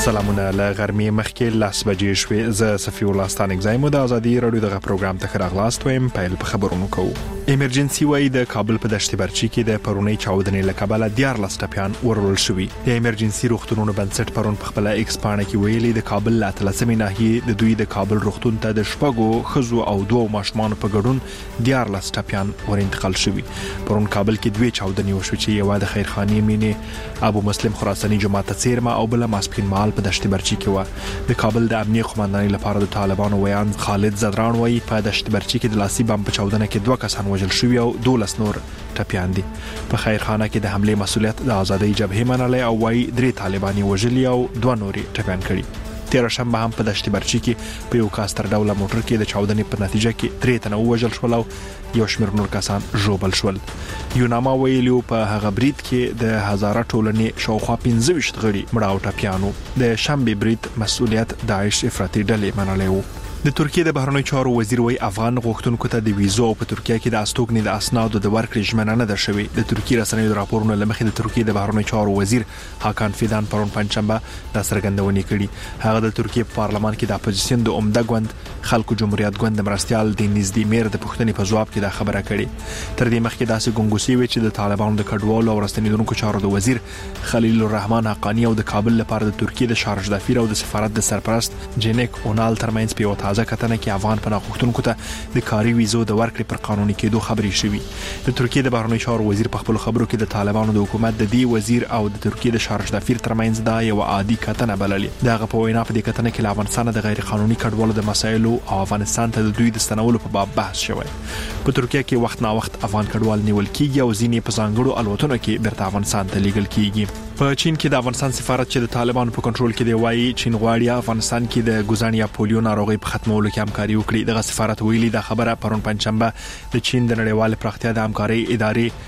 سلامونه له غرمې مخکې 10 بجې شوې. زه صفي الله ستانک زایم د ازادي رادیو دغه پروګرام ته راغلاست وایم. پیل په خبرونو کوو. ایمرجنسي وای د کابل په دشت برچی کې د پرونی چاودنې لکبل 14 ټپیان ورول شوی. د ایمرجنسي روغتونونو بنسټ پرون په خپل ایکسپانه کې ویلي د کابل لا تلسمې ناحیه د دوی د کابل روغتون ته د شپږو خزو او دوه ماشومان په ګډون 14 ټپیان ورانتقال شوی. پرون کابل کې دوه چاودنې وشو چې یو د خیرخانی مینه ابو مسلم خراساني جماعت څیرمه او بل ماسپین مال په دشت برچی کې و. د کابل د امنیه قومندانۍ لپاره د طالبانو ویان خالد زدران وایي په دشت برچی کې د لاسي بم په چاودنه کې 2 کسان وژل شوي او 12 نور ټپیان دي. په خیرخانه کې د حمله مسؤلیت د آزادۍ جبهې منلې او وایي 3 طالباني وژلي او 2 نوري ټپیان کړي. تیر شنبه هم په دشت برچی کې په یو کاستر ډوله موټر کې د چاودنې په نتیجه کې 3 تنه وژل شول او یو شمېر نور کسان ژوبل شول. یوناما ویلو په هغه برید کې د هزاره ټولنې شاوخوا 15 غړي مړه او ټپیانو. د شنبه برید مسؤلیت داعش افراطي ډلې منلې و. د ترکیه د بهرنی چارو وزیر وای افغان غوښتونکو ته د ویزو په ترکیه کې د استوګنې د اسنادو د ورکړې ژمنه نه ده شوې. د ترکیه رسنیو راپورونه لمخې د ترکیه د بهرنی چارو وزیر هاکان فیدان پرون پنځشنبه د سرګندونې کړي. هغه د ترکیه په پارلمان کې د اپوزیسیون د عمده ګوند خلکو جمهوریت ګوند مرستيال د نږدې میر د پښتنې په جواب کې دا خبره کړې. تر دې مخکې داسې ګونګوسي وی چې د طالبانو د کډوالو او راستنیدونکو چارو د وزیر خلیل الرحمن حقانی او د کابل لپاره د ترکیه د شارج دفیر او د سفارت د سرپرست جنیک اونال ترمنځ په تازه کتنه کې افغان پناه غوښتونکو ته د کاري ویزو د ورکړې پر قانوني کېدو خبرې شوې. د ترکیه د بهرنی چارو وزیر په خپل خبرو کې د طالبانو د حکومت د دې وزیر او د ترکیه د شارج دفیر ترمنځ دا یو عادي کتنه بللې. دغه په وینا په دې کتنه کې افغانستان د غیر قانوني کډوالو د مسایلو او افغانستان ته د دوی د ستنولو په باب بحث شوی. په ترکیه کې وخت نا وخت افغان کډوال نیول کیږي او ځینې په ځانګړو الوتنو کې بیرته افغانستان ته لیږل کیږي. په چین کې د افغانستان سفارت چې د طالبانو په کنټرول کې دی وایي چین غواړي افغانستان کې د ګوزان یا پولیو ناروغي په ختمولو کې همکاري وکړي. دغه سفارت ویلي دا خبره پرون پنځشنبه د چین د نړیوال پراختیا د همکارۍ ادارې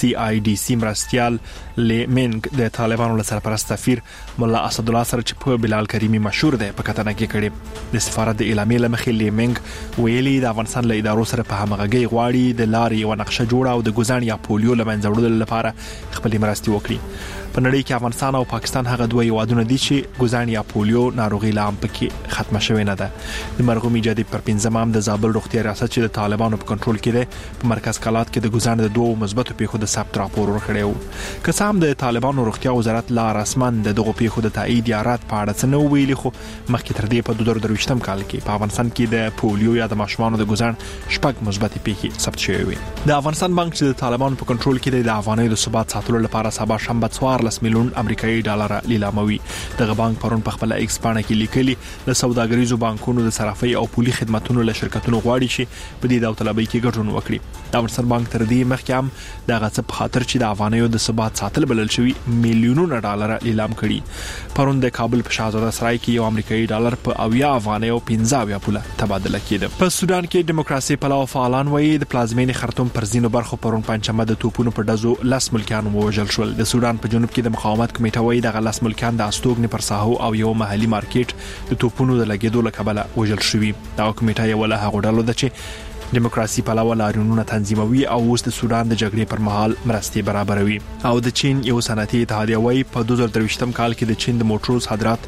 CIDC مرستيال لیمنګ د طالبانو له سرپرست سفیر مولا اسد الله سره چې په بلال کریمی مشهور دی په کتنه کې کړي. د سفارت د اعلامیې لمخې لیمنګ ویلي د افغانستان له ادارو سره په همغږي غواړي د لارې او نقشه جوړه او د ګوزان یا پولیو لمنځه وړلو لپاره خپل مرستي وکړي. په نړۍ کې افغانستان او پاکستان هغه دوه هیوادونه دي چې ګوزان یا پولیو ناروغي لا هم پکې ختمه شوې نه ده. د مرغوم ایجادي پر 15 د زابل روغتیا ریاست چې د طالبانو په کنټرول کې دی په مرکز کلات کې د ګوزان د دوه مثبتو پیښو د ثبت راپور ورکړی و. که څه هم د طالبانو روغتیا وزارت لا رسمن دغه پیښو د تایید یا رد په اړه څه نه ویلي، خو مخکې تر دې په 2023م کال کې په افغانستان کې د پولیو یا د ماشومانو د ګوزان شپږ مثبت پیښې ثبت شوې وي. د افغانستان بانک چې د طالبانو په کنټرول کې دی د افغانۍ د ثبات ساتلو لپاره سبا شنبه 14 میلیون امریکایي ډالر لیلاموي. دغه بانک پرون په خپل ایکسپانه کې لیکلي د سوداګریزو بانکونو د صرافۍ او پولي خدماتو له شرکتونو غواړي چې په دې داوطلبۍ کې ګډون وکړي. د افغانستان بانک تر دې مخکې هم دغه څه په خاطر چې د افغانیو د ثبات ساتل بلل شوی میلیونونه ډالر لیلام کړي. پرون د کابل په شاهزاده سرای کې یو امریکایي ډالر په 80 افغانیو 15 پوله تبادله کېده. په سودان کې دیموکراسي پلوه فعالان وایي د پلازمینې خرطوم پر ځینو برخو پرون پنځمه د توپونو په ډزو 10 ملکیان وژل شول. د سودان په جنوب کې د مقاومت کمیټه وایي دغه 10 ملکیان د استوګنې پر ساحو او یو محلي مارکیټ د توپونو د لګیدو لکبله وژل شوي. دا کمیټه یو له هغو ډلو ده چې دیموکراسي پلوه لاریونونه تنظیموي او اوس د سودان د جګړې پر مهال مرستي برابروي. او د چین یو صنعتي اتحادیه وایي په 2023م کال کې د چین د موټرو صادرات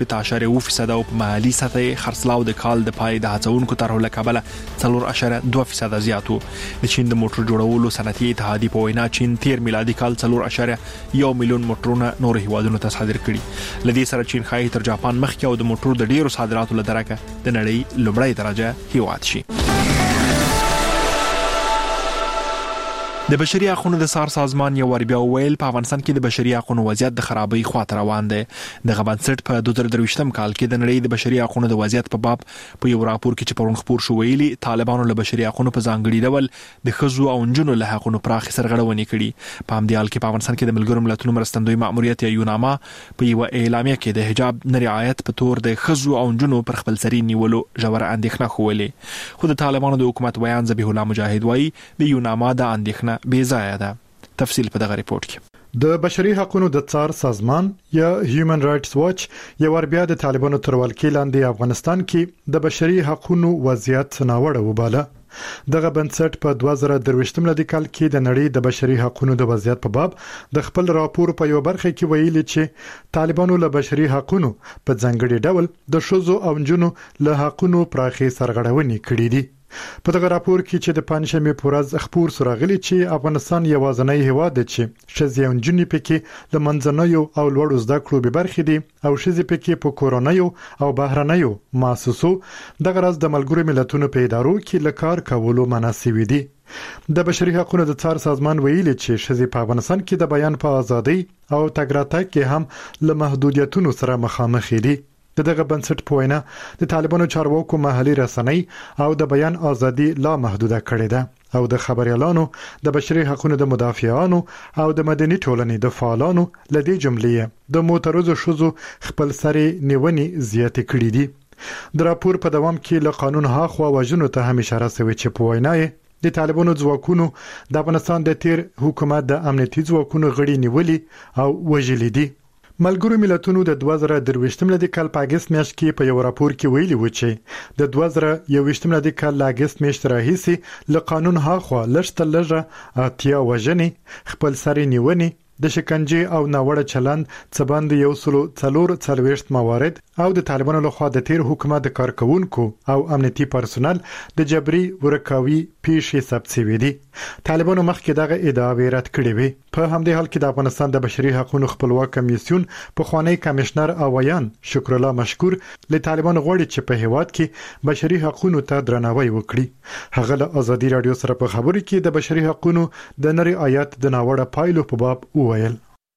3.8% او په محلي سطح خرڅلاو د کال د پای د هڅونکو طرحو لکبله 4.2% زیات وو. د چین د موټر جوړولو صنعتي اتحادیه په وینا چین تیر میلادي کال 4.1 میلیون موټرونه نور هیوادونو ته صادر کړي. لدې سره چین خای تر جاپان مخکې او د موټرو د ډیرو صادراتو لدرجه د نړۍ لومړی درجه هیواد شي. د بشري حقوقو د سار سازمان یو ور بیا ویل په افغانستان کې د بشري حقوقو وضعیت د خرابۍ خواته روان دی. د غبنسټ په 2023م کال کې د نړۍ د بشري حقوقو د وضعیت په باب په یو راپور کې چې پرون خبر شو ویلي طالبانو له بشري حقوقو په ځانګړي ډول د خزو او نجونو له حقوقو پراخ سرغړونې کړي. په همدې حال کې په افغانستان کې د ملګرو ملتونو مرستندوی مأموریت یا یوناما په یو اعلامیه کې د حجاب نه رعایت په تور د خزو او نجونو پر خپلسري نیولو ژوره اندېښنه خوولې. خو د طالبانو د حکومت بیان ذبیح الله مجاهد وایي د یوناما د اندېښنه بې ځایه ده. تفصیل په دغه ریپورت کې د بشري حقوقو د څار سازمان یا هیومن رائټس واچ یو ور بیا د طالبانو تر ولکې لاندې افغانستان کې د بشري حقوقو وضعیت ناوړه وباله. دغه بنسټ په 2023 میلادي کال کې د نړۍ د بشري حقوقو د وضعیت په باب د خپل راپور په یو برخه کې ویلي چې طالبانو له بشري حقوقو په ځانګړي ډول د ښځو او نجونو له حقوقو پراخي سرغړونې کړې دي. په دغه راپور کې چې د پنځمې پورز خبر سراغلي چې افغانستان یوازینی هیواد دی چې ښځې او نجونې پکې له منځنیو او لوړو زده کړو به برخې دي او ښځې پکې په کورونیو او بهرنیو مؤسسو دغه راز د ملګرو ملتونو په ادارو کې لکار کولو مناسب دي. د بشري حقوقو د څار سازمان ویلي چې ښځې په افغانستان کې د بیان په ازادۍ او تګ راتګ کې هم له محدودیتونو سره مخامخ دي. دغه بنسټ په وینا د طالبانو چارواکو محلي رسنۍ او د بیان ازادي لا محدوده کړې ده او د خبريالانو د بشري حقوقو د مدافعانو او د مدني ټولنې د فعالانو لدې جملې د معترضو شوزو خپل سري نیونې زیات کړې دي. د راپور په دوام کې له قانون هاخوا وژنو ته هم اشاره شوې چې په وینا د طالبانو ځواکونو د افغانستان د تیر حکومت د امنیتي ځواکونو غړي نیولې او وژلې دي. ملګرو ملتونو د 2023 میلادي کال په اگست میاشت کې په یو راپور کې ویلي و چې د 2021 میلادي کال له اگست میاشت راهیسې له قانون هاخوا لږه اتیا وژنې خپل سري نیونې د شکنجه او ناوړه چلند څبند یو سلو څلور څلويشت موارد او د طالبانو لخوا د تیر حکومت د کارکونکو او امنیتي پرسونل د جبري ورکاوي پیښې ثبت شوې دي. طالبانو مخکې دغه ادعاوې رد کړې وې. په همدې حال کې د افغانستان د بشري حقوقو خپلواک کمیسیون په خوانی کمشنر اویان شکر الله مشکور له طالبانو غواړي چې په هیواد کې بشري حقوقو ته درناوی وکړي. هغه له ازادي رادیو سره په خبرو کې د بشري حقوقو د نری آیات د ناوړه پایلو په باب وویل.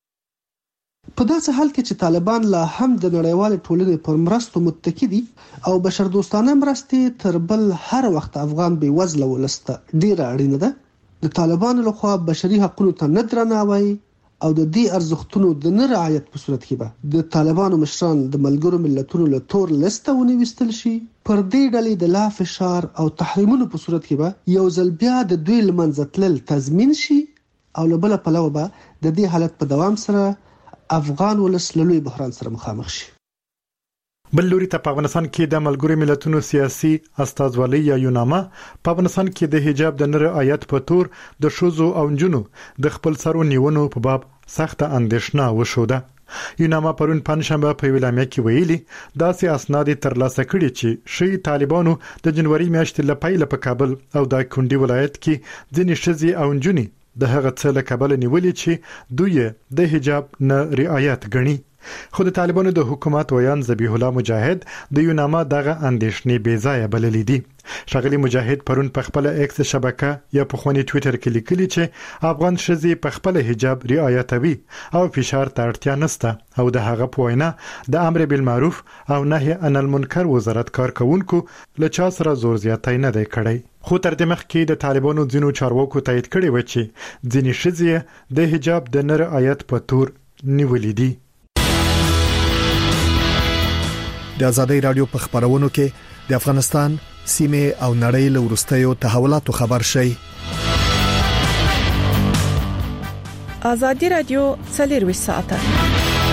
په داسې حال کې چې طالبان لا هم د نړیوال ټولنې پر مرستو متکی دي او بشردوستانه مرستې تر بل هر وخت افغان بې وزله ولسته ډیره اړینه ده. د طالبانو لخوا بشري حقوقو ته نه درناوی او د دې ارزښتونو د نه رعایت په صورت کې به د طالبانو مشران د ملګرو ملتونو له تور لیسته ونیوستل شي. پر دې ډلې د لا فشار او تحریمونو په صورت کې به یو ځل بیا د دوی لمنځه تلل تضمین شي او له بل پلوه به د دې حالت په دوام سره افغان ولس له لوی بحران سره مخامخ شي. بل لوري ته په افغانستان کې د ملګرو ملتونو سیاسي استازولۍ یا یوناما په افغانستان کې د حجاب د نری آیت په تور د شوزو او نجونو د خپل سرو نیونو په باب سخته اندېښنه وشوده. یوناما پرون پنځشنبه په ویلامیا کې ویلي داسې اسناد ترلاسه کړي چې شي طالبانو د جنوري میاشتې لپاره په کابل او د کندي ولایت کې ځینې ښځې او نجونې د هغه څه له کابل نیولې چې دوی د حجاب نه رعایت غني. خو د طالبانو د حکومت ویان ذبیح الله مجاهد د یوناما دغه اندېښنې بې ځایه بللې دي. شغلی مجاهد پرون په خپل ایکس شبکه یا په خونی ټوئیټر کې لیکلي چې افغان ښځې په خپل حجاب رعایتوي او فشار ته اړتیا نشته او د هغه په وینا د امر بالمعروف او نهي عن المنکر وزارت کارکونکو له چا سره زور زیاتی نه دی کړی. خو تر دې مخکې د طالبانو ځینو چارواکو تایید کړی و چې ځینې ښځې د حجاب د نه رعایت په تور نیولې دي. د آزادۍ رادیو په خبرونو کې د افغانستان سیمه او نړۍ له ورستیو تحولاتو خبر شي. آزادۍ رادیو 24 ساعته.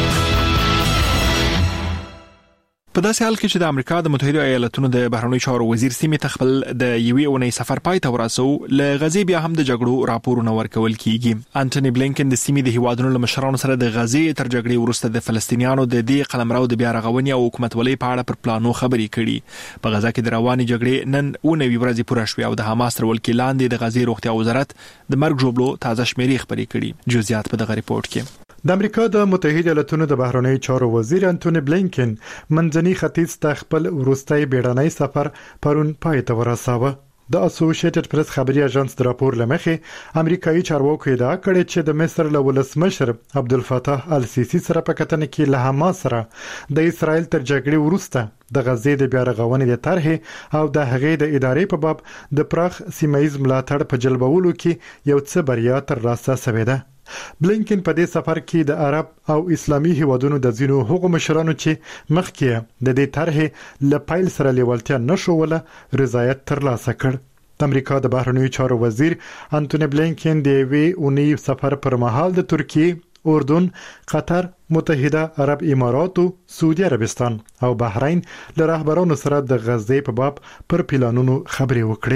په داسې حال کې چې د امریکا د متحده ایالاتونو د بهرنیو چارو وزیر سیمې ته خپل د یوې اونۍ سفر پای ته ورسو ل غزې بیا هم د جګړو راپورونه ورکول کیږي. انټونی بلینکن د سیمې د هیوادونو له مشرانو سره د غزې تر جګړې وروسته د فلسطینیانو د دې قلمرو د بیا رغونې او حکومتولۍ په اړه پر پلانو خبرې کړي. په غزا کې د رواني جګړې نن 19 ورځې پوره شوې او د حماس تر ولکې لاندې د غزې روغتیا وزارت د مرګ جوړلو تازه شمیرې خبرې کړي. جزئیات په دغه ریپورت کې. د امریکا د متحده ایالاتونو د بهرنیو چارو وزیر انټونی بلینکن منځني ختیځ ته خپل وروستي بیړنی سفر پرون پای ته ورساوه. د اسوسییټډ پریس خبري اژانس د راپور لمخې امریکایي چارواکو ادعا کړې چې د مصر له ولسمشر عبدالفتاح السیسی سره په کتنه کې له حماس سره د اسرائیل تر جګړې وروسته د غزې د بیا رغونې د طرحې او د هغې د ادارې په باب د پراخ سیمایي ملاتړ په جلبولو کې یو څه بریا ترلاسه شوې ده. بلینکن په دې سفر کې د عرب او اسلامي هیوادونو د ځینو حقوقو مشرانو چې مخکې د دې طرحې له پایل سره لیوالتیا نشوله رضایت ترلاسه کړ. د امریکا د بهرنیو چارو وزیر انټونی بلینکن د یوې اونۍ سفر پر مهال د ترکیه، اردن، قطر، متحده عرب اماراتو، سعودي عربستان او بحرین له رهبرانو سره د غزې په باب پر پلانونو خبرې وکړې.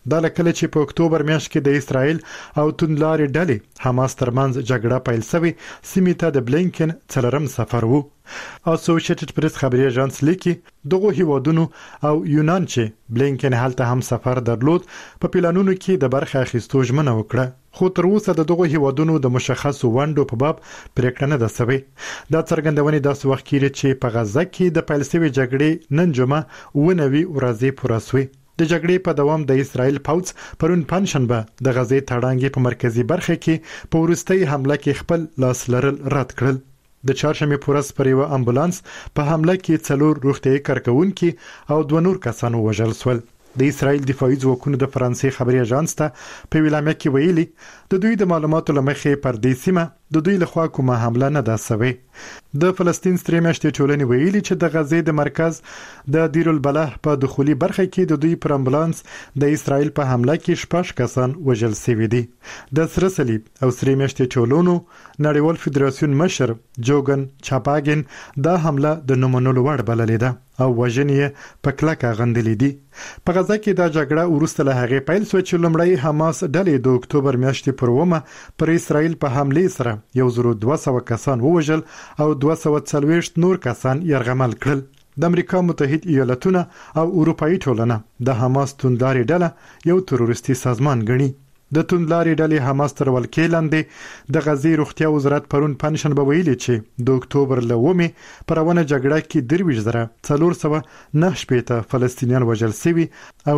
دا لکه چې په اکتوبر میاشت کې د اسرایل او توندلارې ډلې حماس ترمنځ جګړه پیل شوه سیمې ته د بلینکن څلورم سفر وو. اسوسییټډ پریس خبري اژانس لیکي دغه هیوادونو او یونان چې بلینکن هلته هم سفر درلود په پلانونو کې د برخه اخیستو ژمنه وکړه، خو تر اوسه دغه هیوادونو د مشخصو ونډو په باب پریکړه نه ده شوې. دا څرګندونه داسې وخت کې چې په غزه کې د پیل شوې جګړې نن جمعه ونوي ورځې پوره شوې. د جګړې په دوام د اسرایل پوځ پرون پنځشنبه د غزې تړانګې په مرکزی برخه کې په ورستۍ حمله کې خپل لاس لرل رد کړل. د چهارشنبه پورس پر یو امبولانس په حمله کې 4 روغتیايي کارکونکي او 2 نور کسان وژل شول. د اسرایل دفاعي ځواکونو د فرانسې خبري اژانس ته په ویلامه کې ویلي د دوی د معلوماتو لمخې پر دې سیمه د دوی لخوا کومه حمله نه ده شوې. د فلسطین سترې میاشتې ټولنې ویلي چې د غزې د مرکز د دیر البلح په دخولي برخه کې د دوی پر امبولانس د اسرایل په حمله کې 6 کسان وژل شوي دي. د سره صلیب او سترې میاشتې ټولونو نړیوال فدراسیون مشر جوګن چاپاګن دا حمله د نومونلو وړ بللې ده او وژنې په کلکه غندلې دي. په غزه کې دا جګړه ورسته له هغه پیل شو چې لومړی حماس ډلې د اکتوبر میاشتې پر ومه پر اسرایل په حمله سره 1200 کسان ووژل او 240 نور کسان یرغمل کړل. د امریکا متحده ایالاتونه او اروپאי ټولنه د حماس توندلارې ډله یو تروریستي سازمان ګڼي. د توندلارې ډلې حماس تر ولکې لاندې د غزې روغتیا وزارت پرون پنځشنبه ویلي چې د اکتوبر لومې پر روانه جګړه کې 409 فلسطینیان وژل شوي او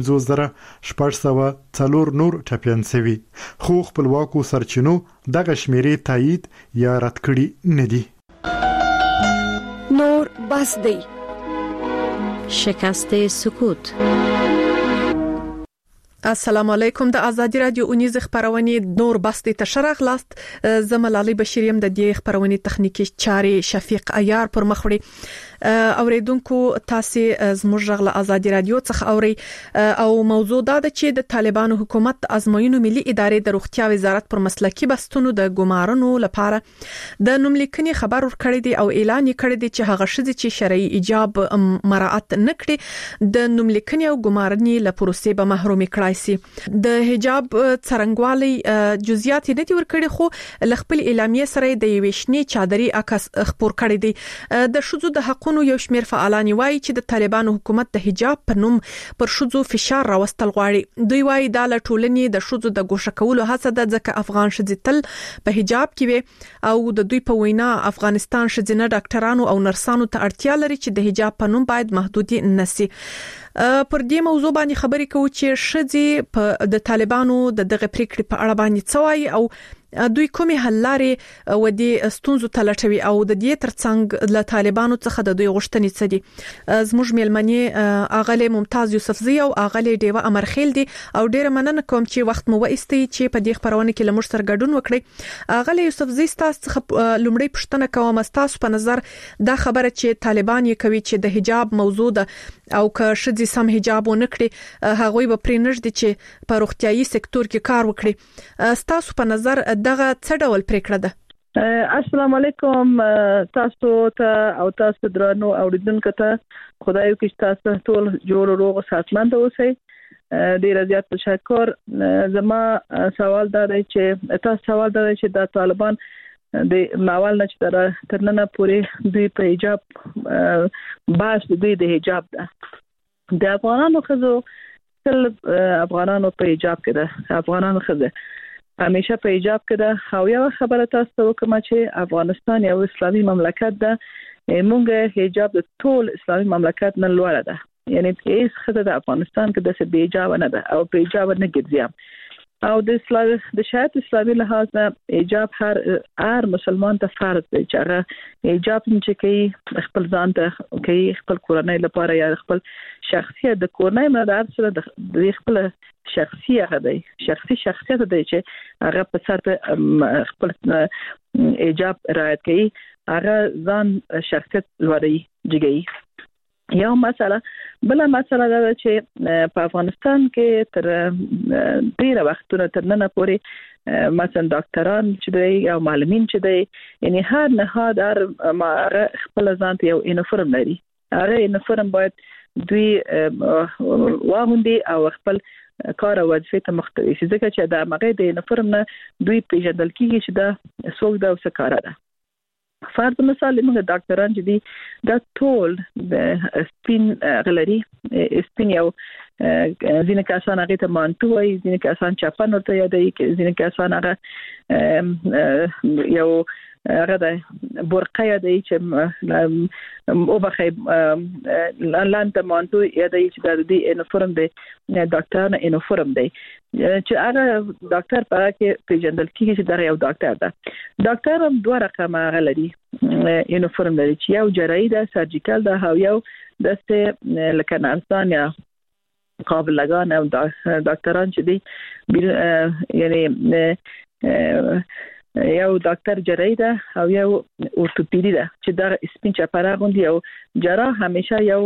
95,604 نور ټپیان شوي، خو خپلواکو سرچینو دغه شمیرې تایید یا رد کړي نه دي. نور بس دی شکست سکوت. السلام علیکم. د ازادي رادیو اونیز خبرونه نور بستی تشرغ لاست زملالي بشیریم د دې خبرونه تخنیکی چاري شفیق عیار پر مخوړي اوریدونکو تاسو زموږ غل ازادي رادیو څخه اوري او موضوع دا ده چې د طالبانو حکومت ازموینو ملي ادارې د روغتیا وزارت پر مسلکی بستونو د ګمارنو لپاره د نوملیکنې خبر ورکړی دی او اعلان کړی دی چې هغه شذ چې شرعي ایجاب مراعات نکړي د نوملیکنې او ګمارنې لپاره به محروم کړای سي. د حجاب څرنګوالي جزئیات نه دي ورکړي، خو لخپل اعلامیه سره د یوشنی چادري عکس خبر کړی دی. د شذو د حق یو شمیر فعالان وایي چې د طالبانو حکومت د حجاب په نوم پر شذو فشار راوستل غواړي. دوی وایي دا له ټولنې د شذو د ګوښه کولو هڅه ده ځکه افغان شذې تل په حجاب کې وي او د دوی په وینا افغانستان شذینه ډاکټرانو او نرسانو ته اړتیا لري چې د حجاب په نوم باید محدودي نشي. پر دې موضوع باندې خبرې کوو چې شذې د طالبانو دغه پریکړې په اړه باندې څه وایي او دوی کومې حل لارې ودی ستونزو تلټوي او د دې ترڅنګ له طالبانو څخه د دوی غوښتنې څه دي. زموږ میلمنې اغله ممتاز یوسفزی او اغله دیوه امرخیل دي او ډیره مننه کوم چې وخت مو وایستي چې په دې خبرونه کې لمر سره ګډون وکړي. اغله یوسفزی تاسو څخه لومړی پوښتنه کوم تاسو په نظر دا خبره چې طالبان یې کوي چې د حجاب موضوع ده او که شذې سم حجاب ونکړي هغه به پرېنږ دي چې په روغتيایي سکتور کې کار وکړي. تاسو په نظر دغه څه ډول پریکړه ده؟ السلام علیکم تاسو ته او تاسو درنو اوریدونکو ته خدای وکړي تاسو ټول جوړ روغ صحتمند اوسئ. ډیر زیات تشکر. زما سوال دا دی چې د طالبان د ماوال نه چې تر نن پورې دوی په حجاب باس دوی د حجاب ده د افغانانو خزو تل افغانانو په حجاب کې ده افغانانو خزه همیشه په حجاب کې ده او یو خبره تاسو وکم چې افغانستان یو اسلامي مملکت ده. مونږه حجاب د ټول اسلامي مملکت نه لوړه ده، یعنی هیڅ خزه د افغانستان کې د بې حجاب نه ده او په حجاب نه ګرځي او د شریعت اسلامي لحاظ نه حجاب هر مسلمان ته فرض دی چې هغه حجاب چې کوي خپل ځان ته کوي خپل کورنۍ لپاره یا خپل شخصیت د کورنۍ مدار سره د خپل شخصیت دی چې هغه په سر خپل حجاب رعایت کوي هغه ځان شخصیت لري جګي. یو مسله بل مسله دا چې په افغانستان کې تر ډیره وختونه تر نن پورې مثلا ډاکټران چې دی او معلمین چې دی یعنی هر نهاد خپل ځان ته یو یونیفورم لري. هغه یونیفورم باید دوی واغوندي او خپل کار او وظیفه ته مختوي شي ځکه چې دا مغه د یونیفورم نه دوی پیژندل کیږي چې دا څوک دا څه کار ده. فرض مثال موږ ډاکټران چې دي دا ټول د سپین غلري سپین یو ځینې کسان هغه ته مانتو وایي، ځینې کسان چاپن ورته یادوي، ځینې کسان هغه یو هغه د برقه یادوي چې او بخې لاندې مانتو یادوي چې د یونیفورم دی ډاکټر نه یونیفورم دی چې هغه ډاکټر په کې پیژندل کیږي چې دا یو ډاکټر ده. ډاکټر هم دوه رقمه غلري یونیفورم لري چې یو جراحي ده سرجیکل ده او یو د لکه نرسان یا قابل لگان او ډاکټران چې دي یعنی یو ډاکټر جراحي ده او یو اورتوپیدي ده چې دا سپین چپره غوندي او جراح همیشه یو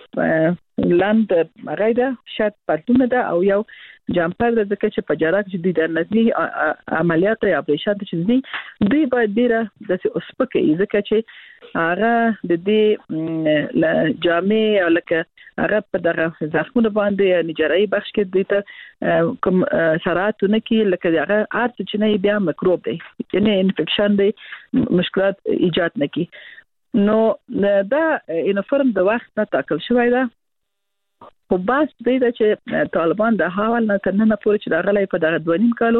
لاند مغایده شات پټونه ده او یو جامپر د ځکه چې په جراح کې د نزنی عملیات یا اپریشن چې دوی باید ډیره د اوسپکه ځکه چې هغه د دې جامې او لکه هغه په دغه زخمونه باندې نجاري بخش کې د ته کوم سرعتونه کې لکه هغه ارت چې نه بیا میکروب دی یعنی انفیکشن دی مشکلات ایجاد نه کی. نو دا یونیفورم د وخت نه ټاکل شوی دی خو بس دی چې طالبان د حواله نه تر نن پورې چې دا غلې په دغه 2.5 کالو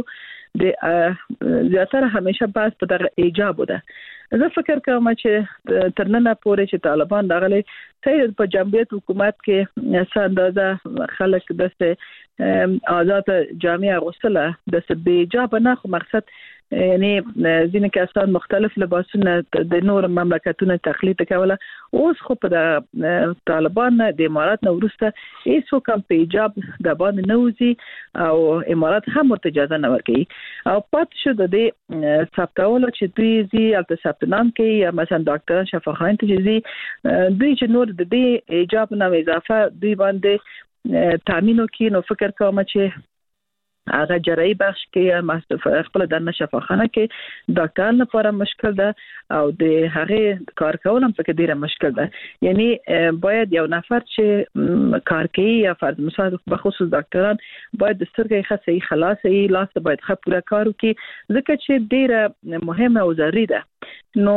د زیاتره همیشه بس په دغه ایجاب ده. زه فکر کوم چې تر نن پورې چې طالبان د غلې ته په جمهوریت حکومت کې ساندازه خلک د آزاد جامعه غوښتله د بیجاب نه خو مقصد یعنی ځینې کسان مختلف لباسونه د نور مملکتونو تقلید کوله. اوس خو په طالبان د امارات نو ورسته هیڅ کوم پیجاب د باندې نوځي او امارات هم ورته اجازه نه ورکوي او پات شو د دې ثبتولو چې دوی زی البته ثبتنام کوي یا مثلا ډاکټر شفاخان ته زی دوی چې نور د دې ایجاب نه اضافه دوی باندې تامینو کې نو فکر کوم چې هغه جراحي بخش کې خپل د شفاخانه کې ډاکټر لپاره مشکل ده او د هغه کار کول هم پکې ډیره مشکل ده. یعنی باید یو نفر چې کار کوي یا فرض مثال به خصوص ډاکټران باید د سترګې خاصه خلاصي لاس باید خپل کار وکړي ځکه چې ډیره مهمه او ضروري ده. نو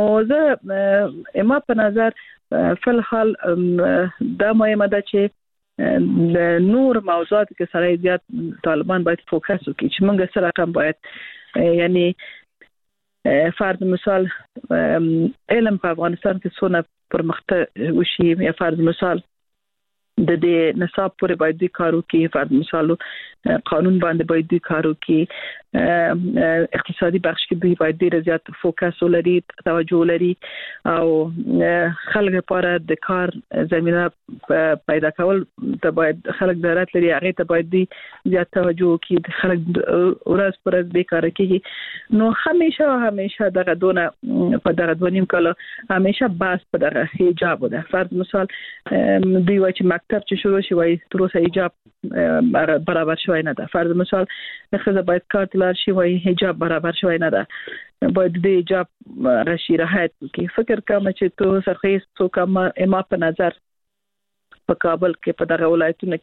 زه ما په نظر فل حال دا مهمه ده چې د نور موضوعات کې سره زیات طالبان باید فوکس وکړي چې موږ سره رقم باید یعنی فرض مثال علم په افغانستان کې څونه پرمختګ وشي یا فرض مثال د دې نصاب پورې باید د کارو کې فرض مثال قانون باندې باید د کارو کې اقتصادي بخش کې دوی باید ډیر زیات فوکس ولري توجه لري او خلک لپاره د کار زمينه پیدا کول ته باید خلک ضرورت لري هغه ته باید زیات توجه وکړي خلک ورځ پر ورځ بیکار کیږي. نو همیشه دغه دونه په دغه 2.5 کال همیشه باس په دغه حجاب ده. فرض مثال دوی وایي چې مکتب چې شروع شي وایي تر اوسه حجاب برابر شوی نه ده. فرض مثال خزه باید کار تلار شي وایي حجاب برابر شوی نه ده. باید د حجاب راشي راحت کې فکر کوم چې تو سرخیز تو کوم ما په نظر په کابل کې په دغه ولایتونو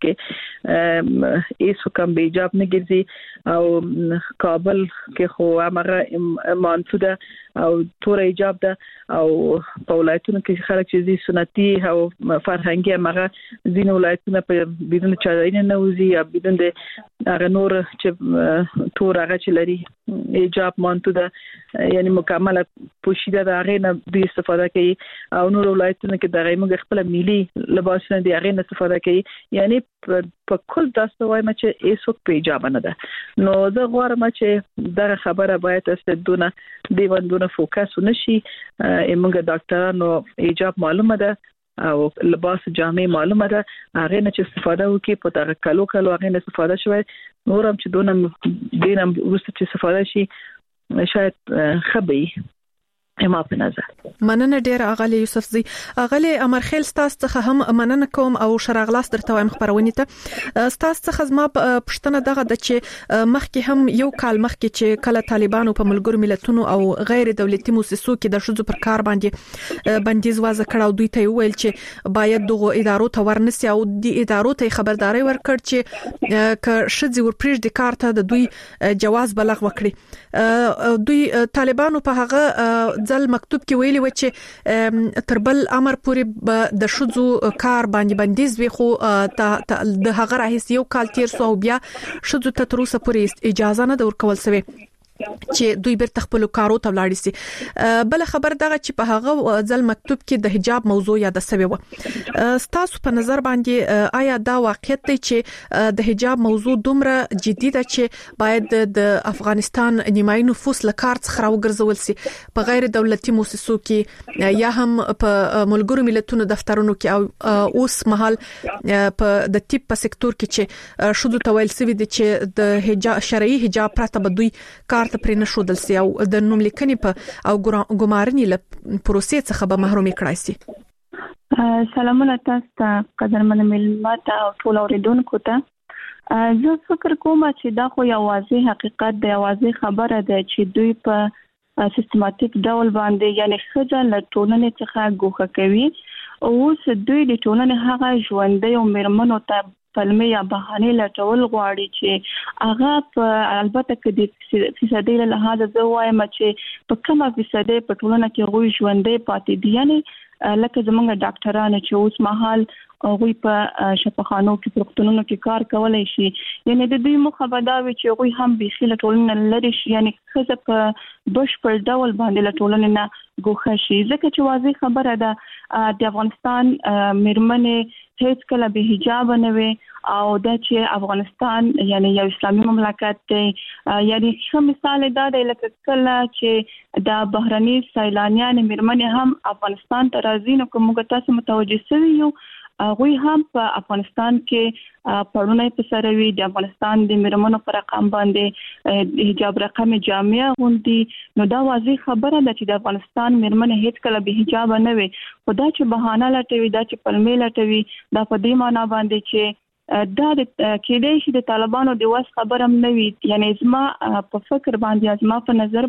کې هیڅ کوم به حجاب نه ګرځي او کابل کې خو هغه مانفو ده او تور حجاب ده او په ولایتونو کې خلک چې دي سنتي او فرهنګي هغه ځین ولایتونه په بدون چارین نه وزي یا بدون د هغه نور چې تور هغه چې لري حجاب مانتو ده یعنی مکمل پوشیده ده هغه نه د استفاده کوي او نور ولایتونو کې دغه موږ خپل ملي لباسونه دی هغه نه استفاده کوي یعنی په کل تاسو وایم چې ایسو په حجاب نه ده. نو زه غواړم چې دغه خبره باید استدونه دی باندې فوکس ونشي. موږ ډاکټرانو حجاب معلومه ده او لباس جامې معلومه ده هغه نه چې استفاده وکړي په دغه کلو هغه نه استفاده شوی نورم چې دونه دینم ورسته چې استفاده شي شاید خبي. ما په نظر. مننه ډیر اغلی یوسفزی. اغلی امرخیل ستاسو څخه هم مننه کوم او شراغلاس درته وایم خبرونه ته. ستاسو څخه زما پښتنه دغه د چې مخکې هم یو کال مخکې چې کله طالبانو په ملګرو ملتونو او غیر دولتي مؤسسو کې د شذو پر کار باندې بندیز وضع کړ او دوی ته ویل چې باید دغه ادارو ته ورنسي او د ادارو ته خبرداري ورکړ چې ک شذي ورپریږ د کار ته د دوی جواز بلغ وکړي. دوی طالبانو په هغه ځل مکتوب کې ویلي و چې تربل امر پورې د شذو کار باندې بندیز وي، خو د هغه راهیس یو کال تیر سو او بیا شذو ته تر اوسه پورې اجازه نه ورکول شوی چې دوی بیرته خپل کارو ته ولاړ شي. بل خبر دغه چې په هغه ځل مکتوب کې د حجاب موضوع یاد شوی و. ستاسو په نظر باندې آیا دا واقعیت دی چې د حجاب موضوع دومره جدي ده چې باید د افغانستان نیمایي نفوس له کار څخه راوګرځول شي په غیر دولتي مؤسسو کې یا هم په ملګرو ملتونو دفترونو کې او اوس مهال په د طب په سکتور کې چې شذو تویل سوي دي چې د حجاب شرعي حجاب پرته به دوی کار ته پرې نشودل سي او د نوملیکنې په او ګمارنې له پروسې څخه به محروم کړای سي. سلامونه تاسو ته قدرمن ملت او ټول اوریدونکو ته. زه فکر کوم چې دا خو یو واضح حقیقت دی، واضح خبره ده چې دوی په سیستماتیک ډول باندې یعنی خځه له ټولنې څخه ګوښه کوي او اوس دوی د ټولنې هغه ژوندۍ او میرمنو ته پلمه یا بهانه لټول غواړي چې هغه په البته کې د فیصدي له لحاظ زه وایم چې په کومه فیصدي په ټولنه کې غوي ژوندې پاتې دي، یعنی لکه زمونږ ډاکټرانو چې اوس مهال غوي په شفاخانو کې پروکتونونو کې کار کولای شي، یعنی د دوی مخابداوي چې غوي هم به خله ټولنه لري شي، یعنی خزه په بشپړ ډول باندې له ټولنې نه ګوښه شي. ځکه چې واضح خبره ده د افغانستان میرمنې هیڅ کله به حجاب نه وي او دا چې افغانستان یعنی یو اسلامي مملکت دی. یعنی ښه مثال دا دی لکه کله چې د بهرني سیلانیان میرمنې هم افغانستان ته راځي نو کومه تاسو متوجه شوي یو غوي هم په افغانستان کې پړونی په سره وی د افغانستان د میرمنو پر رقم باندې حجاب رقم جامعه غوندي، نو دا واضح خبره ده چې د افغانستان میرمنې هیڅ کله به حجاب نه وي. خدا چې بهانه لټوي دا چې پلمې لټوي دا په دې معنی باندې چې دا د کېدې شي د طالبانو د واس خبرم نه وي، یعنی زما په فکر باندې زما په نظر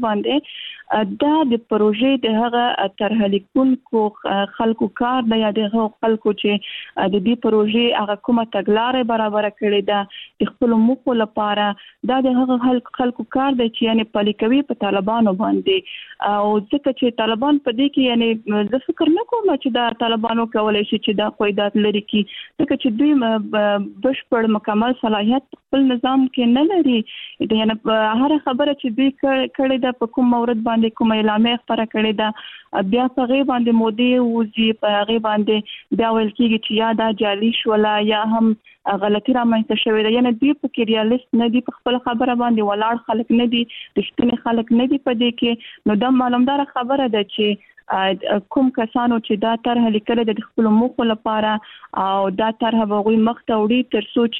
باندې دا د پروژې د هغه طرح لیکونکو خلکو کار دی یا د خلکو چې د دې پروژې هغه کومه تګلارې برابر کړې ده د خپل موخو لپاره، دا د هغه خلکو کار دی چې یعنی پلي کوي په طالبانو باندې. او ځکه چې طالبان په دې کې یعنی زه فکر نه کوم چې دا طالبانو کولای شي چې دا قواعد لري کی، ځکه چې دوی بشپړ مکمل صلاحیت خپل نظام کې نه لري. یعنی هر خبره چې دوی کړې ده په کوم مورد باندې کوم اعلامیه خبره کړې ده بیا په غي باندې مودي وزي په غي باندې بیا ویل کېږي چې یا دا جعلي شولا یا هم غلطي رامنځته شوې ده. یعنی دوی په کې ریالیست نه دي، په خپل خبره باندې ولاړ خلک نه دي، رښتینی خلک نه دي په دې کې. نو دا معلومدار خبره ده چې کوم کسانو چې دا طرح لیکل د خپل موخو لپاره او دا طرح وغوي مخ ته وړي تر څو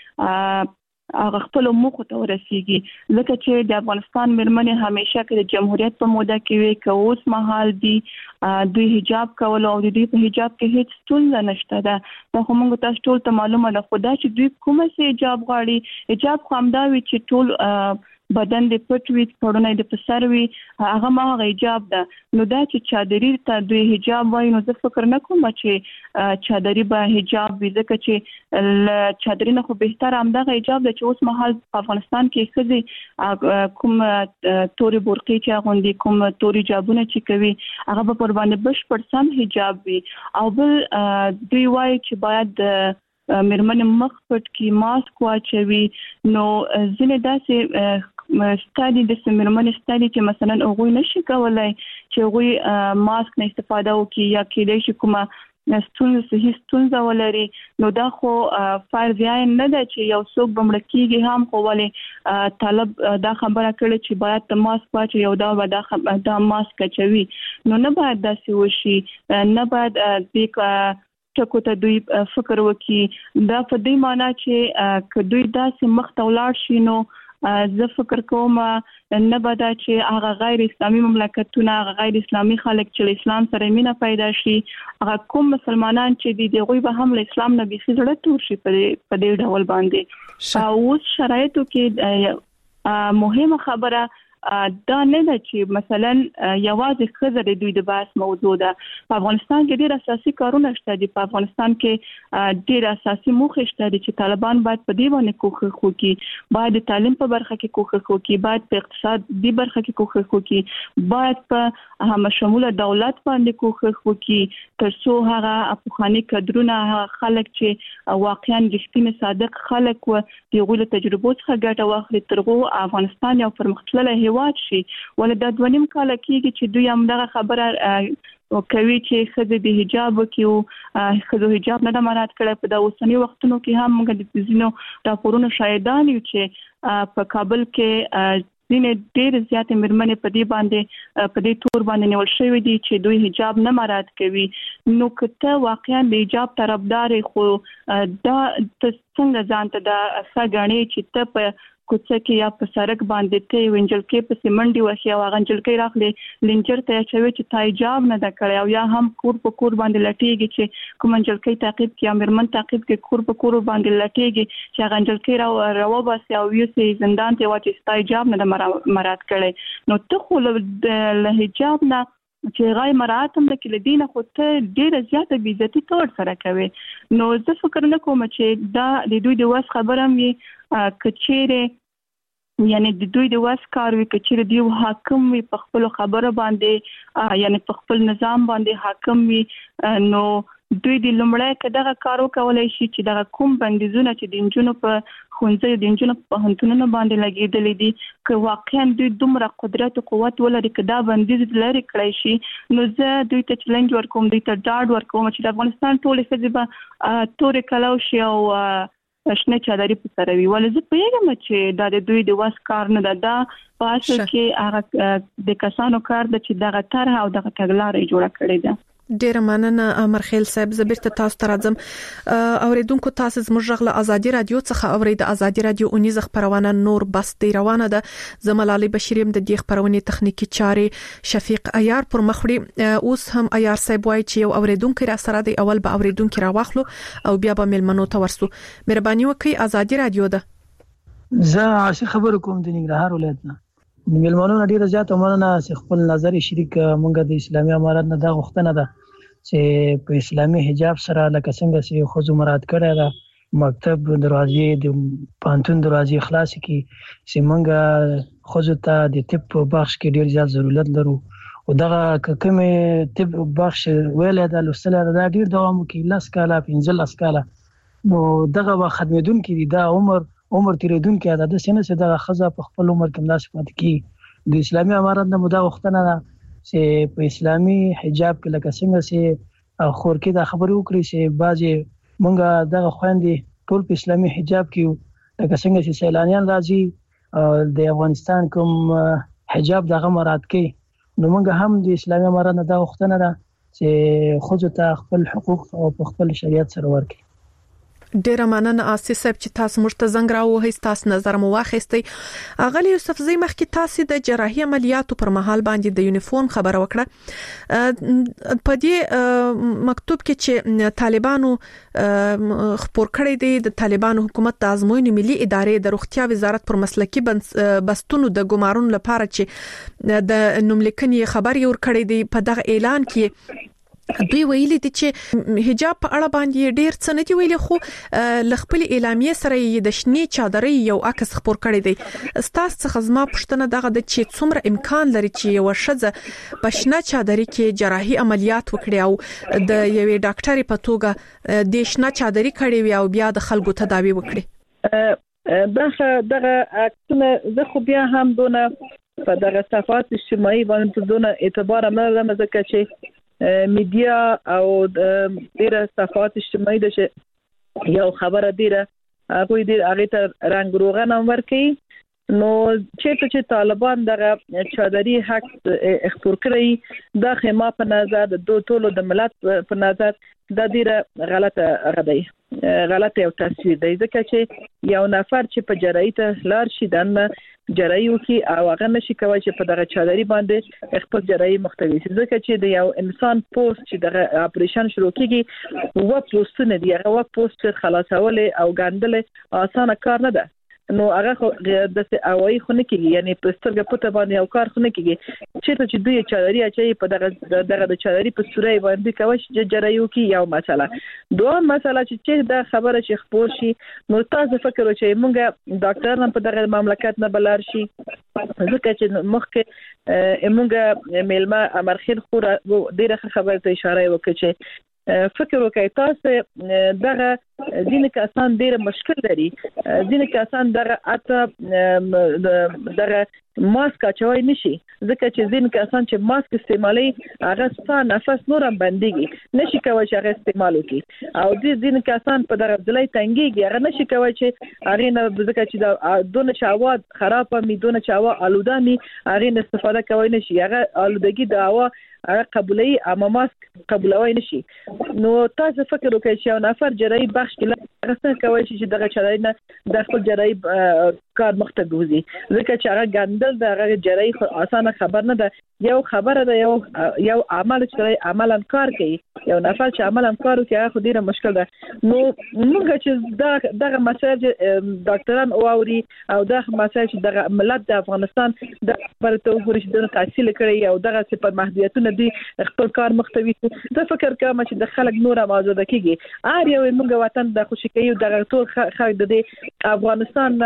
چې هغه خپل موخو ته ورسیږي. ځکه چې د افغانستان میرمنې همیشه کې د جمهوریت په موده کې وي که اوس مهال دي دوی حجاب کول او د دوی په حجاب کې هیڅ ستونزه نشته ده. دا خو موږ تاسو ټول ته معلومه ده، خدا چې دوی کومه سي حجاب غواړي، حجاب خو همدا وي چې ټول بدن د پټ وي، پړونی د پسر وي، هغه ما حجاب ده. نو دا چې چادري ته دوی حجاب وایي نو زه فکر نه کوم چې چادري به حجاب وي، ځکه چې چادري نه خو بهتر همدغه حجاب ده چې اوس مهال په افغانستان کې ښځې کوم توري برقي چې غوندي کوم توري حجابونه چې کوي هغه په پر باندې بشپړ سم حجاب وي. او بل دوی وایي چې باید میرمن مخ پټ کی ماسک واچوي. نو ځینې داسې ستادي د میرمن ستادي چې مثلا هغه نشي کولای چې هغه ماسک نه استفاده وکړي یا کېدای شي کومه ستونزه ولري. نو دا خو فرض نه ده چې یو څوک بمړ کېږي هم خو ولې طالب دا خبره کړي چې باید ته ماسک واچي یو دا ماسک چوي. نو نه باید داسې وشي، نه باید د ټکو ته دوی فکر وکړي. دا په دې معنی چې که دوی داسې مخ ته ولاړ شي نو زه فکر کوم نه بدا چې هغه غیر اسلامي مملکتونه غیر اسلامي خلک چې اسلام سره مینه پیدا شي هغه کوم مسلمانان چې دی غوي به هم اسلام نه بيخي زړه تور شي په دې ډول باندې او شرایطو کې مهمه خبره دا نه ده چې مثلا یوازې خزر دوی د باس موضوع ده په افغانستان کې ډېر اساسي کارونه شته دي په افغانستان کې ډېر اساسي موخې شته دي چې طالبان باید په دې باندې کوښښ وکړي باید د تعلیم په برخه کې کوښښ وکړي باید په اقتصادي برخه کې کوښښ وکړي باید په همشموله دولت باندې کوښښ وکړي ترڅو هغه افغاني کډرونه خلک چې واقعا رښتینی صادق خلک و دغه له تجربو څخه ګټه واخلي ترغو افغانستان یو پرمختللی شي ولې د 2.5 کال کېږي چې دوی هم دغه خبره کوي چې خزه د حجاب کې خزه حجاب نه مراعات کړي په د اوسنی وختونو کې هم موږ د زینو راپورونو شاهدان یو چې په کابل کې ځینې ډېر زیاتې مېرمنې په دې باندې په دې تور باندې نیول شوې دي چې دوی حجاب نه مراعات کوي نو کته واقعا د حجاب طرفدار خو دا څنګه ځانته د اساګانی چې ته په کوڅه کې یا په سړک باندې ته وینجل کې په سیمنډي وشي او غنجل کې راخلي لینچر ته چوي چې تایجاب نه د کړي او یا هم کور په کور باندې لټيږي چې کومنجل کې تعقیب کې امرمن تعقیب کې کور په کور باندې لټيږي چې غنجل کې راو باسي او یو سي زندان ته واچي تایجاب نه مراد کړي نو ته خو له حجاب نه چې غای مراعات هم د کله دینه خو ته ډیره زیاته بیزتی تور سره کوي نو زه فکر نه کوم چې دا د دوی د واس خبره مې کچېره یعنی د دوی د واس کار وی کچېره دی حاکم وي په خپل خبره باندې یعنی په خپل نظام باندې حاکم وي نو دوی د لمړی کداغه کارو کولای شي چې دغه کوم بندیزونه چې د انجونو په خونځي د انجونو په هنتونو باندې لګیدلې دي که واقعا دوی دومره قدرت او قوت ولري کدا بندیز لري کړی شي نو زه دوی ته چیلنج ورکوم دوی ته ډاډ ورکوم چې د افغانستان ټول فزیبه تورې کلاو شي او شنه چادرې په سره وي ولې زه پیغام چې د دوی د واس کار نه ده په اصل کې هغه د کسانو کار د چې دغه طرح او دغه تګلارې جوړه کړې ده ډیر مننه امرخیل صاحب زبرته تاسو ته راځم اوریدونکو تاسو زموږ غږ له ازادي رادیو څخه اورید ازادي رادیو اونیز خبرونه نور بس دی روانه ده زملالي بشیریم د دې خبرونه تخنیکی چارې شفیق عیار پر مخړي اوس هم عیار صاحب وایي چې یو اوریدونکو را سره دی اول به اوریدونکو را واخلو او بیا به ملمنو ته ورسو مهرباني وکړئ ازادي رادیو ده زه عاشق خبر کوم د ننګرهار ولایت نه ملمنو ډیره زیاته مننه چې خپل نظر شریک مونږ د اسلامي امارات نه دا غوښتنه ده چې په اسلامي حجاب سره لکه څنګه چې خو مراعات کړی دا مکتب دروازې د پانتون دروازې خلاص کی چې مونږ خو ته د طب په بخش کې ډیر زیات ضرورت لرو او دغه کومه طب بخش ویل دا لسله دا ډیر دوام کوي لاس کاله 15 کاله نو دغه خدمتون کې دا عمر تیریدون کې عادت سینه چې د خزه په خپل عمر کې مناسب پات کی د اسلامي امارات نه مدا وختنه ده چې په اسلامي حجاب کې لکه څنګه چې خور کې دا خبرې وکړي چې بعضي مونږه د خويندې ټول په اسلامي حجاب کې لکه څنګه چې سیلانیان راځي د افغانستان کوم حجاب دغه مراد کوي نو مونږ هم د اسلامي امارات نه دا وختنه ده چې خو ته خپل حقوق او خپل شریعت سره ورکړي ډیر مننه آسی صاحب چې تاسو موږ زنګ راوهئ تاسو نظر مو واخیستئ اغلی یوسف زئی مخکې تاسو د جراحي عملیاتو پر مهال باندې د یونیفورم خبره وکړه په دې مکتوب کې چې طالبانو خبر کړی دی د طالبانو حکومت د ازموینې ملي ادارې د روغتیا وزارت پر مسلکي بستونو د ګمارون لپاره چې د نوملیکنې خبر یې ور کړی دی په دغه اعلان کې دوی ویلي دي چې حجاب په اړه باندې ډیر څه نه دی ویلي خو لخپل اعلامیه سره د شنی چادرې یو عکس خبر کړی دی ستاسو څخه زما پښتنه دغه د چې څومره امکان لري چې یو شزه په شنه چادرې کې جراحي عملیات وکړي او د یوې ډاکټرې په توګه د شنه چادرې کړي وي او بیا د خلکو تداوی وکړي دغه عکسونه زه خو بیا هم دونه په دغه صفحات اجتماعي باندې دونه اعتبار نه لرم ځکه چې میډیا او ډیره صفحات اجتماعي د یو خبره ډیره هغه ډیر هغه ته رنگ روغن ورکړي نو چې طالبان دغه چادري حق اختیار کړی د خما په نظر د ټولو د ملت په نظر د ډیره غلطه او تصویر دی ځکه چې یو نفر چې په جرایت لار شي دنه جرایو کې او هغه نشي کوي چې په دغه چادري باندې خپل جرایي مختوي ځکه چې د یو انسان پوسټ چې دغه اپریشن شروع کیږي و پوسټونه دی هغه و پوسټ خلاصول او ګاندل اسانه کار نه ده نو هغه د اوایي خونه کېږي یعنی په سترګه پټه باندې او کار خونه کېږي چې دوی چادري اچي په دغه د چادري په سوري باندې کوي چې جرایو کې یو مسله دوه مسله چې د خبره چې خبر شي نو تاسو فکر وکړئ مونږ ډاکټران په دغه مملکت نه بلار شي ځکه چې مخکې مونږ میلمه امرخیل خو ډیره خبره ته اشاره وکړه چې فکر وکړئ تاسو دغه ځینې کسان ډېر مشکل لري ځینې کسان دغه ماسک اچوي نشي ځکه چې ځینې کسان چې ماسک استعمالي هغه ستاسو نفس نورم بنديږي نشي کوي چې هغه استعمال وکړي او ځینې کسان په دغه ځلای تنګيږي هغه نشي کوي چې هغه نه ځکه چې دونه چاوا خراب می دونه چاوا آلوده می هغه استفاده کوي نشي هغه آلودګي د هوا هغه قبولي اما ماسک قبولوي نشي نو تاسو فکر وکړئ چې یو نفر جرایي بخش کې راځي کوي چې دغه چاري نه د خپل جرایي کار مخته ګوزي ځکه چې هغه ګندل دغه جرایي اسانه خبر نه ده یو خبره ده یو عمل چې عملاً کار کوي یو نفر چې عملاً کار کوي هغه ډیره مشکل ده نو موږ چې دغه مسایل ډاکټران اوري او دغه مسایل چې دغه ملت د افغانستان د پرته وګوري چې د تحصیل کړي او دغه صفات محدودیتونه دي خپل کار مختوي د فکر کوم چې د خلک نور آزاد کیږي یو موږ وطن د خوشی کوي دغه ټول خلک د افغانستان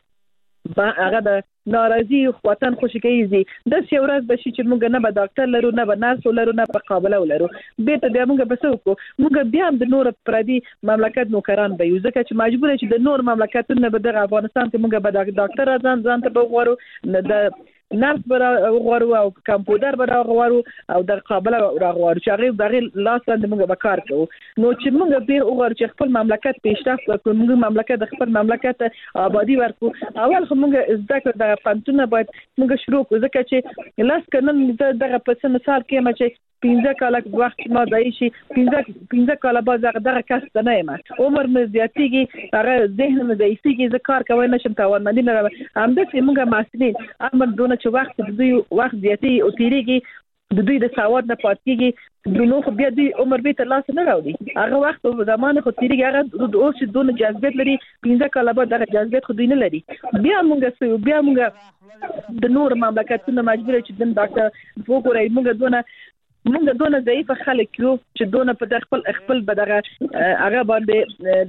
با هغه د ناراضي وطن خوشی کوي د سیورات بشي چې موږ نه به ډاکټر لرو نه به نرس لرو نه به قابله ولرو به ته د موږ بسو کو موږ بیا د نور پردي مملکت نوکران به یو ځکه چې مجبور چې د نور مملکتونو به د افغانستان کې موږ به ډاکټر ځان ته وغوړو د نرس برا غوړو او کمپیوټر برا غوړو او د قابله غوړو چې هغه دغه لاس باندې موږ به کار کوو نو چې موږ به وګورو چې خپل مملکت پیشرفت وکړو موږ مملکت د خپل مملکت آبادی ورکو اول خو موږ زده کړو د پانتونه باید موږ شروع کړو ځکه چې لاس کنن دغه په مثال کې ما چې 15 کال وخت ما دای شي 15 کال بعد دغه کس نه یم عمر مې زیاتېږي هغه ذهن مې ضعیفېږي زه کار کوي نشم توانمندي نه هم د موږ مسؤلین امر دونه چې وخت د دوی وخت زیاتې او تیریږي د دوی د سواد نه پاتېږي د نو خو بیا دوی عمر به تر لاس نه راوړي هغه وخت په زمانه خو تیریږي هغه د اوس دونه جذبیت لري 15 کال بعد دغه جذبیت خو دوی نه لري بیا موږ د نور مملکتونو مجبور چې د ډاکټر وګورئ موږ دونه ضعیف خلک یو چې دونه په خپل بدغه هغه باندې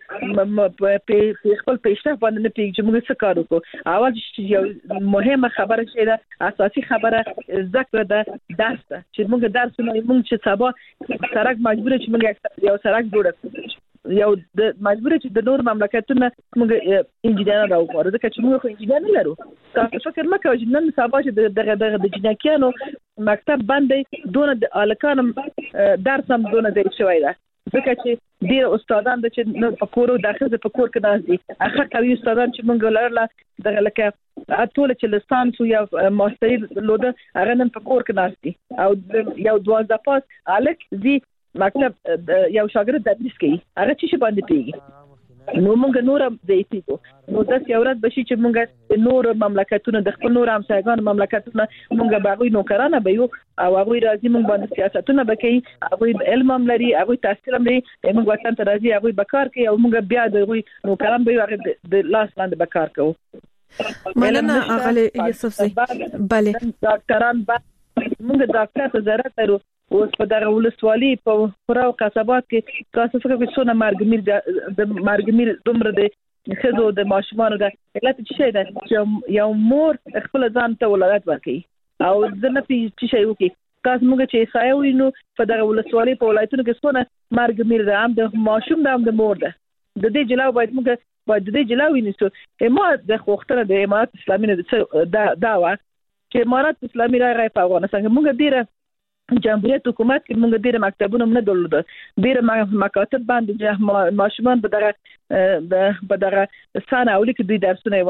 د خپل پیشرفت باندې نه پیږي چې موږ څه کار وکړو اول چې یو مهمه خبره چې ده اساسي خبره ذکر ده درس ده چې موږ درس نه موږ چې سبا سرک مجبور چې موږ یو سرک جوړ یو د مجبور چې د نور مملکتونو موږ انجینر راوړو ځکه چې موږ خو انجینر نه لرو تاسو فکر مکه چې نن سبا چې دغه د جنکیانو مکتب باندې دونه د الکان درس هم دونه دی شوی ده ځکه چې ډیر استادان د چې په کورو داخله په کور کې ناز دي هغه کوي استادان چې موږ لرله دغه لکه ټول چې لسانس یا ماستری لوده هغه نن په کور کې ناز دي او یو 12 پاس الک دي مکتب یو شاګرد تدریس کوي هغه چې باندې پیږي نو موږ نورم زیاتیږو نو د سیورات بشي چې موږ نور مملکتونو د خپل نور همسایګان مملکتونو موږ باغوي نوکرانه به یو او هغه راځي موږ باندې سیاستونه بکې هغه علم هم لري هغه تحصیل هم لري موږ وطن ته راځي هغه بکار کوي او موږ بیا د نوکران به هغه د لاس باندې بکار کوو مننه اغلی یوسف زی bale ډاکټران موږ ډاکټر ته ضرورت لرو اوس په دغه ولسوالۍ په خراو قصبات کې تاسو فکر کوئ څونه مارګمیر دومره د خزو د ماشومانو د علت څه ده چې یو مور خپل ځان ته ولادت ورکړي او ځنه په شي وکي تاسو موږ چې سایو نو په دغه ولسوالۍ په ولایتونو کې څونه مارګمیر ده هم د ماشوم ده هم د مور ده د دې جلاو باید موږ د دې جلاو ونیسو امارات د خوختره د امارات اسلامي دا وا چې امارات اسلامي راغی په افغانستان کې موږ ډیره جمهوریت حکومت کې موږ ډیره مکتبونه نه درلوده ډیره مکاتب باندې ماشومان په دغه سانه اولی کې دوی درسونه وایله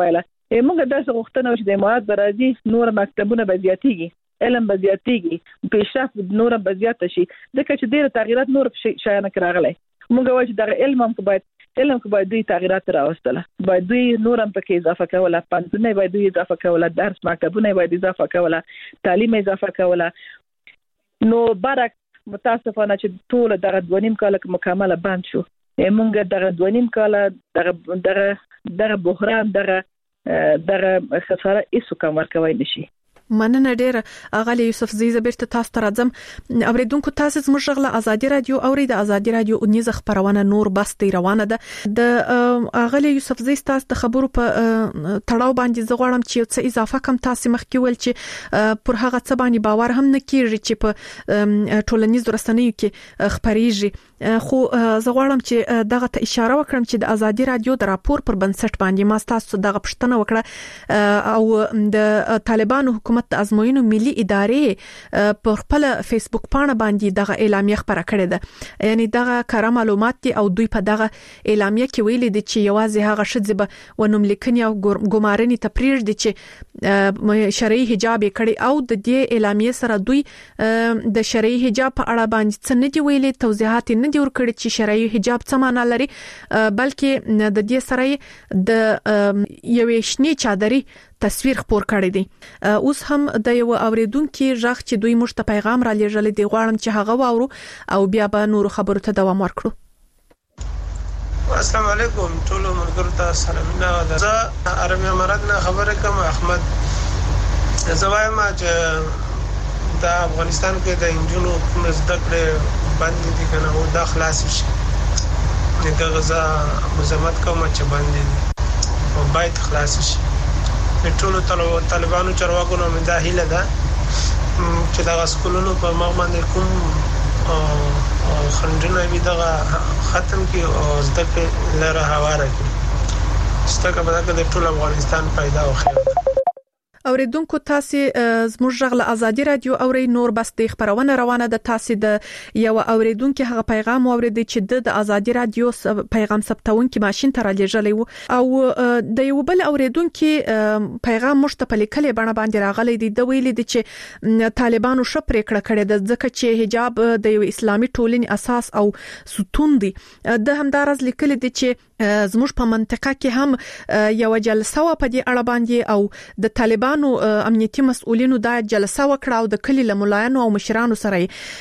موږ داسې غوښتنه وشي د امارات برازي نور مکتبونه به زیاتېږي، علم به زیاتېږي، پیشرفت نور به زیات شي، ځکه چې ډېر تغیرات نور شایانه راغلي. موږ وایو چې د علم هم باید دوی تغیرات راوستله، باید دوی نور هم پکې اضافه کوله، پانتونه باید دوی اضافه کوله، درس مکتبونه باید اضافه کوله، تعلیم اضافه کوله. نو برعکس متاسفانه چې ټول دغه 2.5 کال مکمل بند شو. موږ دغه 2.5 کال دغه بحران دغه خساره هیڅ کوم ورکوي نشي. مننه ډیره اغلی یوسف زی زبرته تاسو ته راځم. اوریدونکو تاسو زموږ شغله ازادي رادیو اوري د ازادي رادیو نیز خبرونه نور بستی روانه ده. د اغلی یوسف زی تاسو د خبرو په تړاو باندې زغړم چې څه اضافه کم تاسو مخکې ول چې پر هغه څه باندې باور هم نه کیږي چې په ټولنیز رسنیو کې خبريږي، خو زغړم چې دغه ته اشاره وکړم چې د ازادي رادیو د راپور پر بنسټ باندې ما تاسو دغه پښتنه وکړه او د طالبانو حکومت د ازموینو ملي ادارې په خپل فیسبوک پاڼه باندې دغه اعلامیه خبره کړې ده. یعنی دغه کار معلومات دي او دوی په دغه اعلامیه کې ویلي دي چې یوازې هغه شذ به ونوم لیکنی او ګمارنې تپریر دي چې شرعي حجاب کړي او د دې اعلامیه سره دوی د شرعي حجاب په اړه باندې څه نه دی ویلي، توضیحات نه دی ورکړي چې شرعي حجاب څه معنی لري، بلکې د دې سره د یوې شنې چادرې تصویر خپور کړی دی. اوس هم د یو اوریدونکو ژغ چې دوی مشت پیغام را لېږل دي، غواړم چې هغه واورو او بیا به نور خبرو ته دوام ورکړو. السلام علیکم ټول ملګرو ته سلامونه. زه عربي امارات نه خبره کوم احمد. زه وایم چې د افغانستان کې د انجونو کوم زده کړې باندې دي کنه او د خلاص شي. دغه زه مزمت کوم چې باندې او باید خلاص شي. ټول طالبانو چرواکو نو دا هیله ده چې دا سکولونو په مخ باندې کوم خنډونه وي دغه ختم کی او زده کړې لره هواره کی ستګه به د ټول افغانستان پیدا وخی. اوریدونکو تاسو زموږ ژغله ازادي رادیو اوري نور بس د خبرونه روانه ده. تاسو د یو اوریدونکو هغه پیغام اوریدي چې د ازادي رادیو پیغام ثبتونکو ماشين ته را لېږلی او د یو بل اوریدونکو پیغام مشتپل کله باندې راغلی دی. د ویلي دي چې طالبانو شپره کړه د ځکه چې حجاب د یو اسلامي ټولنې اساس او ستون دی. د همدارز لیکل دي چې زموږ په منطقه کې هم یو جلسه و په دې اړه باندې او د طالبانو امنیتي مسؤلینو دا جلسه وکړه او د کلی لملایانو او مشرانو سره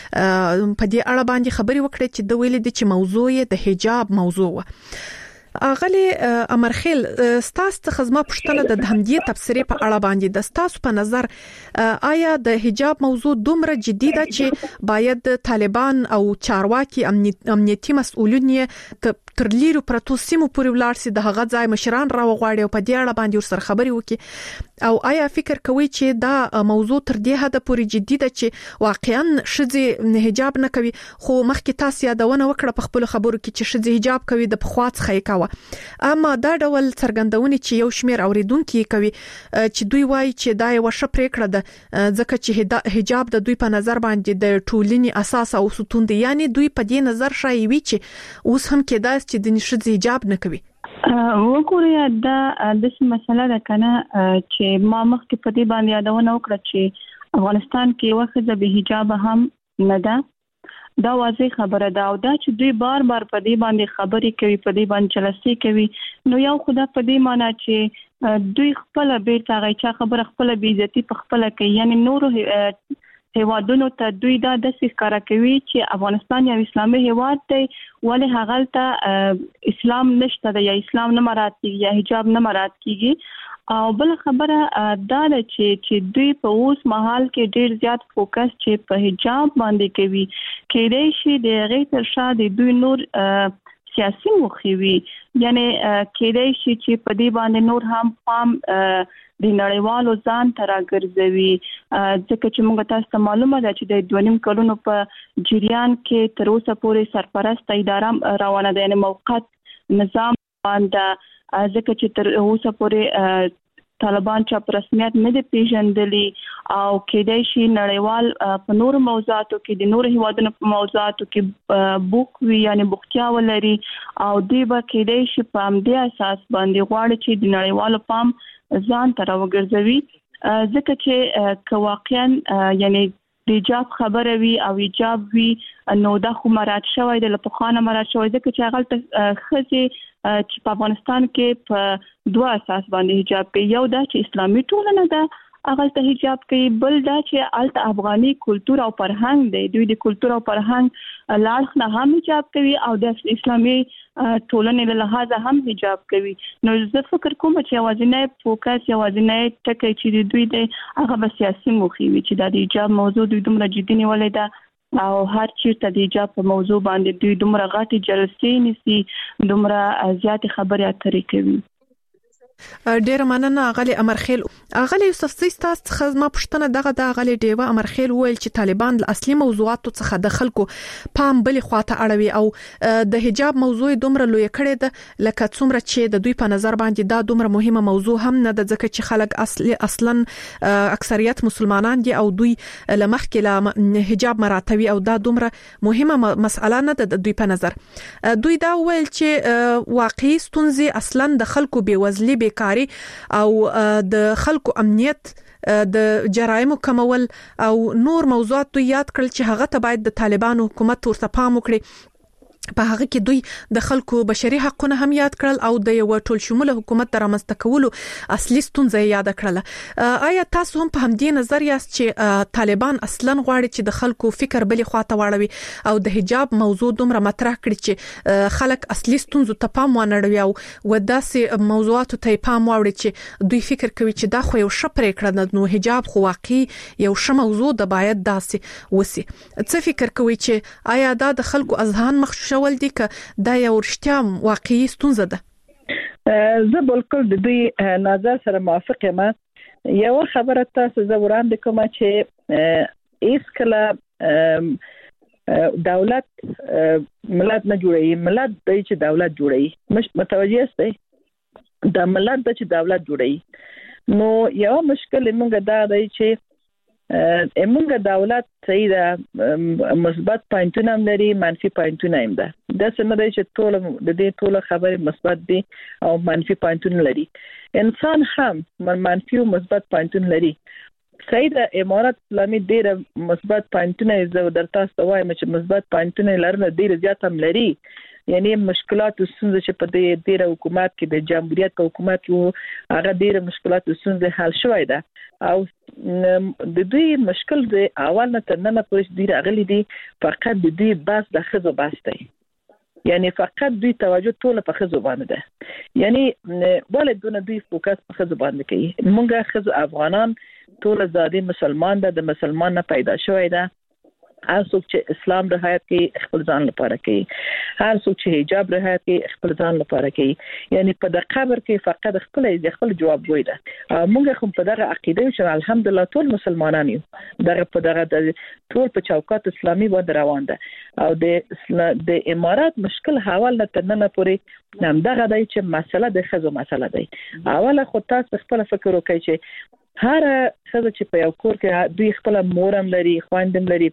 په دې اړه باندې خبري وکړه چې د ویل دي چې موضوع د حجاب موضوع و. اغلی امرخیل ستاسو خدمه پښتنه د همدې تفسیرې په اړه باندې د ستاسو په نظر آیا د حجاب موضوع دومره جدي ده چې باید طالبان او چارواکي امنیتي مسؤلین تر لیرو پرتو سیمو پورې ولاړ سي، د هغه ځای مشران را وغواړي او په دې اړه باندې ورسره خبري وکړي، او آیا فکر کوي چې دا موضوع تر دې حد پورې جدي ده چې واقعا شذ حجاب نه کوي؟ خو مخکې تاسو یادونه وکړه په خپل خبرو کې چې شذ حجاب کوي د پخوات خې کاوه، اما دا ډول څرګندونه چې یو شمیر اوریدونکو کوي چې دوی وایي چې دا یو شپره کړه ده ځکه چې حجاب د دوی په نظر باندې د ټولنې اساس او ستون دی. یعنی دوی په دې نظر شایي وي چې اوس هم کې دا چې د نشد حجاب نه کوي. وګورئ دا د مسله ده کنه چې ما مخکې په دې باندې یادونه وکړه چې افغانستان کې وخت د حجاب هم نه ده. دا واضح خبره ده او دا چې دوی بار بار په دې باندې خبرې کوي، په دې باندې جلسې کوي، نو یو خدا په دې معنی چې دوی خپل بیرته غیچا خبره خپل بیزتی په خپل کوي. یعنی نور هیوادونو ته دوی دا د ښکارا کوي چې افغانستان یو اسلامي هیواد دی، ولې هغه ته اسلام نشته دی یا اسلام نه مراد کیږي یا حجاب نه مراد کیږي. او بل خبره دا ده چې دوی په اوس مهال کې ډیر زیات فوکس چې په حجاب باندې کوي، کېدای شي د غیر تر شا د دوی نور سیاسي مخوي، یعنی کېدای شي چې په دې باندې نور هم پام د نړیوالو ځان تر راګرځوي، ځکه چې موږ تاسو ته معلومه ده چې د 2.5 کلونو په جریان کې تر اوسه پورې سرپرست اداره روانه ده، یعنی موقت نظام باندې، ځکه چې تر اوسه پورې طالبان چا په رسمیت نه دي پیژندلي او کېدای شي نړیوال په نور موضوعاتو کې د نور هیوادونو په موضوعاتو کې بوک وی یعنی بوختیا ولري او دوی به کېدای شي په همدې اساس باندې غواړي چې د نړیوالو پام ځان تر وګرځوي ځکه چې واقعا یعنی د حجاب خبره وی او حجاب وی نو دا خو مراد شوی د لپخانه مراد شوی ځکه چې هغه خزي چې په افغانستان کې په دوه اساس باندې حجاب کوي یو دا چې اسلامي ټولنه ده هغه ته حجاب کوي بل دا چې الته افغاني کلچر او فرهنګ دی دوی د کلچر او فرهنګ لاړ نه هم حجاب کوي او د اسلامي ټولنې له لحاظه هم حجاب کوي نو زه فکر کوم چې اوازنه فوکس اوازنه ټکي چې دوی د هغه سیاسي موخې وي چې د حجاب موضوع دوی دومره جدي نیولې ده او هر چیرته د حجاب په موضوع باندې دوی دومره غاټي جلسې نيسي دومره زیات خبرې اترې کوي ډیر مننه غلي امرخیل غلي یوسف سیستاس خدمه پښتنه دغه غلي دیوه امرخیل ویل چې طالبان له اصلي موضوعاتو څخه د خلکو پام بلی خواته اړوي او د حجاب موضوع دومره لوی کړي ده لکه څومره چې د دوی په نظر باندې دا دومره مهمه موضوع هم نه ده ځکه چې خلک اصلا اکثریت مسلمانان دي او دوی لمخکې له حجاب مراتبي او دا دومره مهمه مسأله نه ده د دوی په نظر دوی دا ویل چې واقعي ستونزې اصلا د خلکو بیوزلي بیکاری او د خلکو امنیت د جرایمو کمول او نور موضوعات یاد کړل چې هغه ته باید د طالبانو حکومت ورته پام وکړي په هغه کې دوی د خلکو بشري حقوقونه هم یاد کړل او د یو ټول شموله حکومت رامنځته کولو اصلي ستونزې یاد کړل آیا تاسو هم په همدې نظر یاست چې طالبان اصلا غواړي چې د خلکو فکر بلی خواته واړوي او د حجاب موضوع دومره مطرح کړي چې خلک اصلي ستونزو ته پام ونړوي او وداسې موضوعاتو ته پام واوړي چې دوی فکر کوي چې دا خو یو ښه پریکړه ده نو حجاب خو واقعي یو ښه موضوع ده باید داسې وسی څه فکر کوي چې آیا دا د خلکو اذهان مخشوش ول دي ک دا یو رښتیا واقعي ستونزه ده زه بالکل د دوی نظر سره موافق یم یو خبره تاسو زه وړاندې کوم چې ایس کله دولت ملت نه جوړي ملت د چې دولت جوړي مش متوجه است د ملت د چې دولت جوړي نو یو مشکل موږ دا دی چې موږ دولت صحیح ده مثبت پوینټونه هم لري منفي پوینټونه هم ده د څه نه چې ټول د دې ټول خبرې مثبت دي او منفي پوینټونه لري انسان هم منفي او مثبت پوینټونه لري صحیح ده امارات اسلامي ډېر مثبت پوینټونه زه درته وایم چې مثبت پوینټونه لرنه ډېر زیات هم لري یعنی مشکلات او ستونزې چې په دې ډېر حکومت کې د جمهوریت په حکومت کې هغه ډېر مشکلات او ستونزې حل شوی ده او د دوی مشکل د اول نه تر نن پورې ډېر اغلي دي فقط د دوی بس د خزو بس دی یعنی فقط دوی توجه ټول په خزو باندې ده یعنی ولې دوی فوکس په خزو باندې کوي موږ خزو افغانان ټول زادي مسلمان ده د مسلمان نه پیدا شوی ده هر څوک چې اسلام رعایت کوي خپل ځان لپاره کوي هر څوک چې حجاب رعایت کوي خپل ځان لپاره کوي یعنی په د قبر کې فقط خپل جواب وای ده موږ هم په دغه عقیده چې الحمدلله ټول مسلمانان یو دغه په دغه ټول په چوکاټ اسلامي باندې روان ده او د امارات مشکل حواله تر نن پورې هم دغه دی چې مسله د خزو مسله دی اوله خو تاسو خپل فکر وکړئ چې هر خزه چې په یو کور کې دوی خپل مورم لري خويندم لري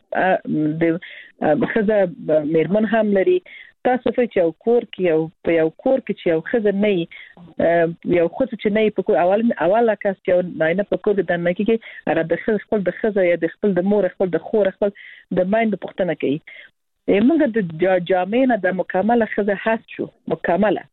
د خزه میرمن هم لري تاسو چې یو کور کې په یو کور کې چې یو خزه نه یو خزه چې نه په کور اوله کس چې نه په کور د نه کې هغه د خزه یا د خپل د مور خپل د خور خپل د مایند پښتنه کوي موږ د جامعه د مکمله خزه هست شو مکمله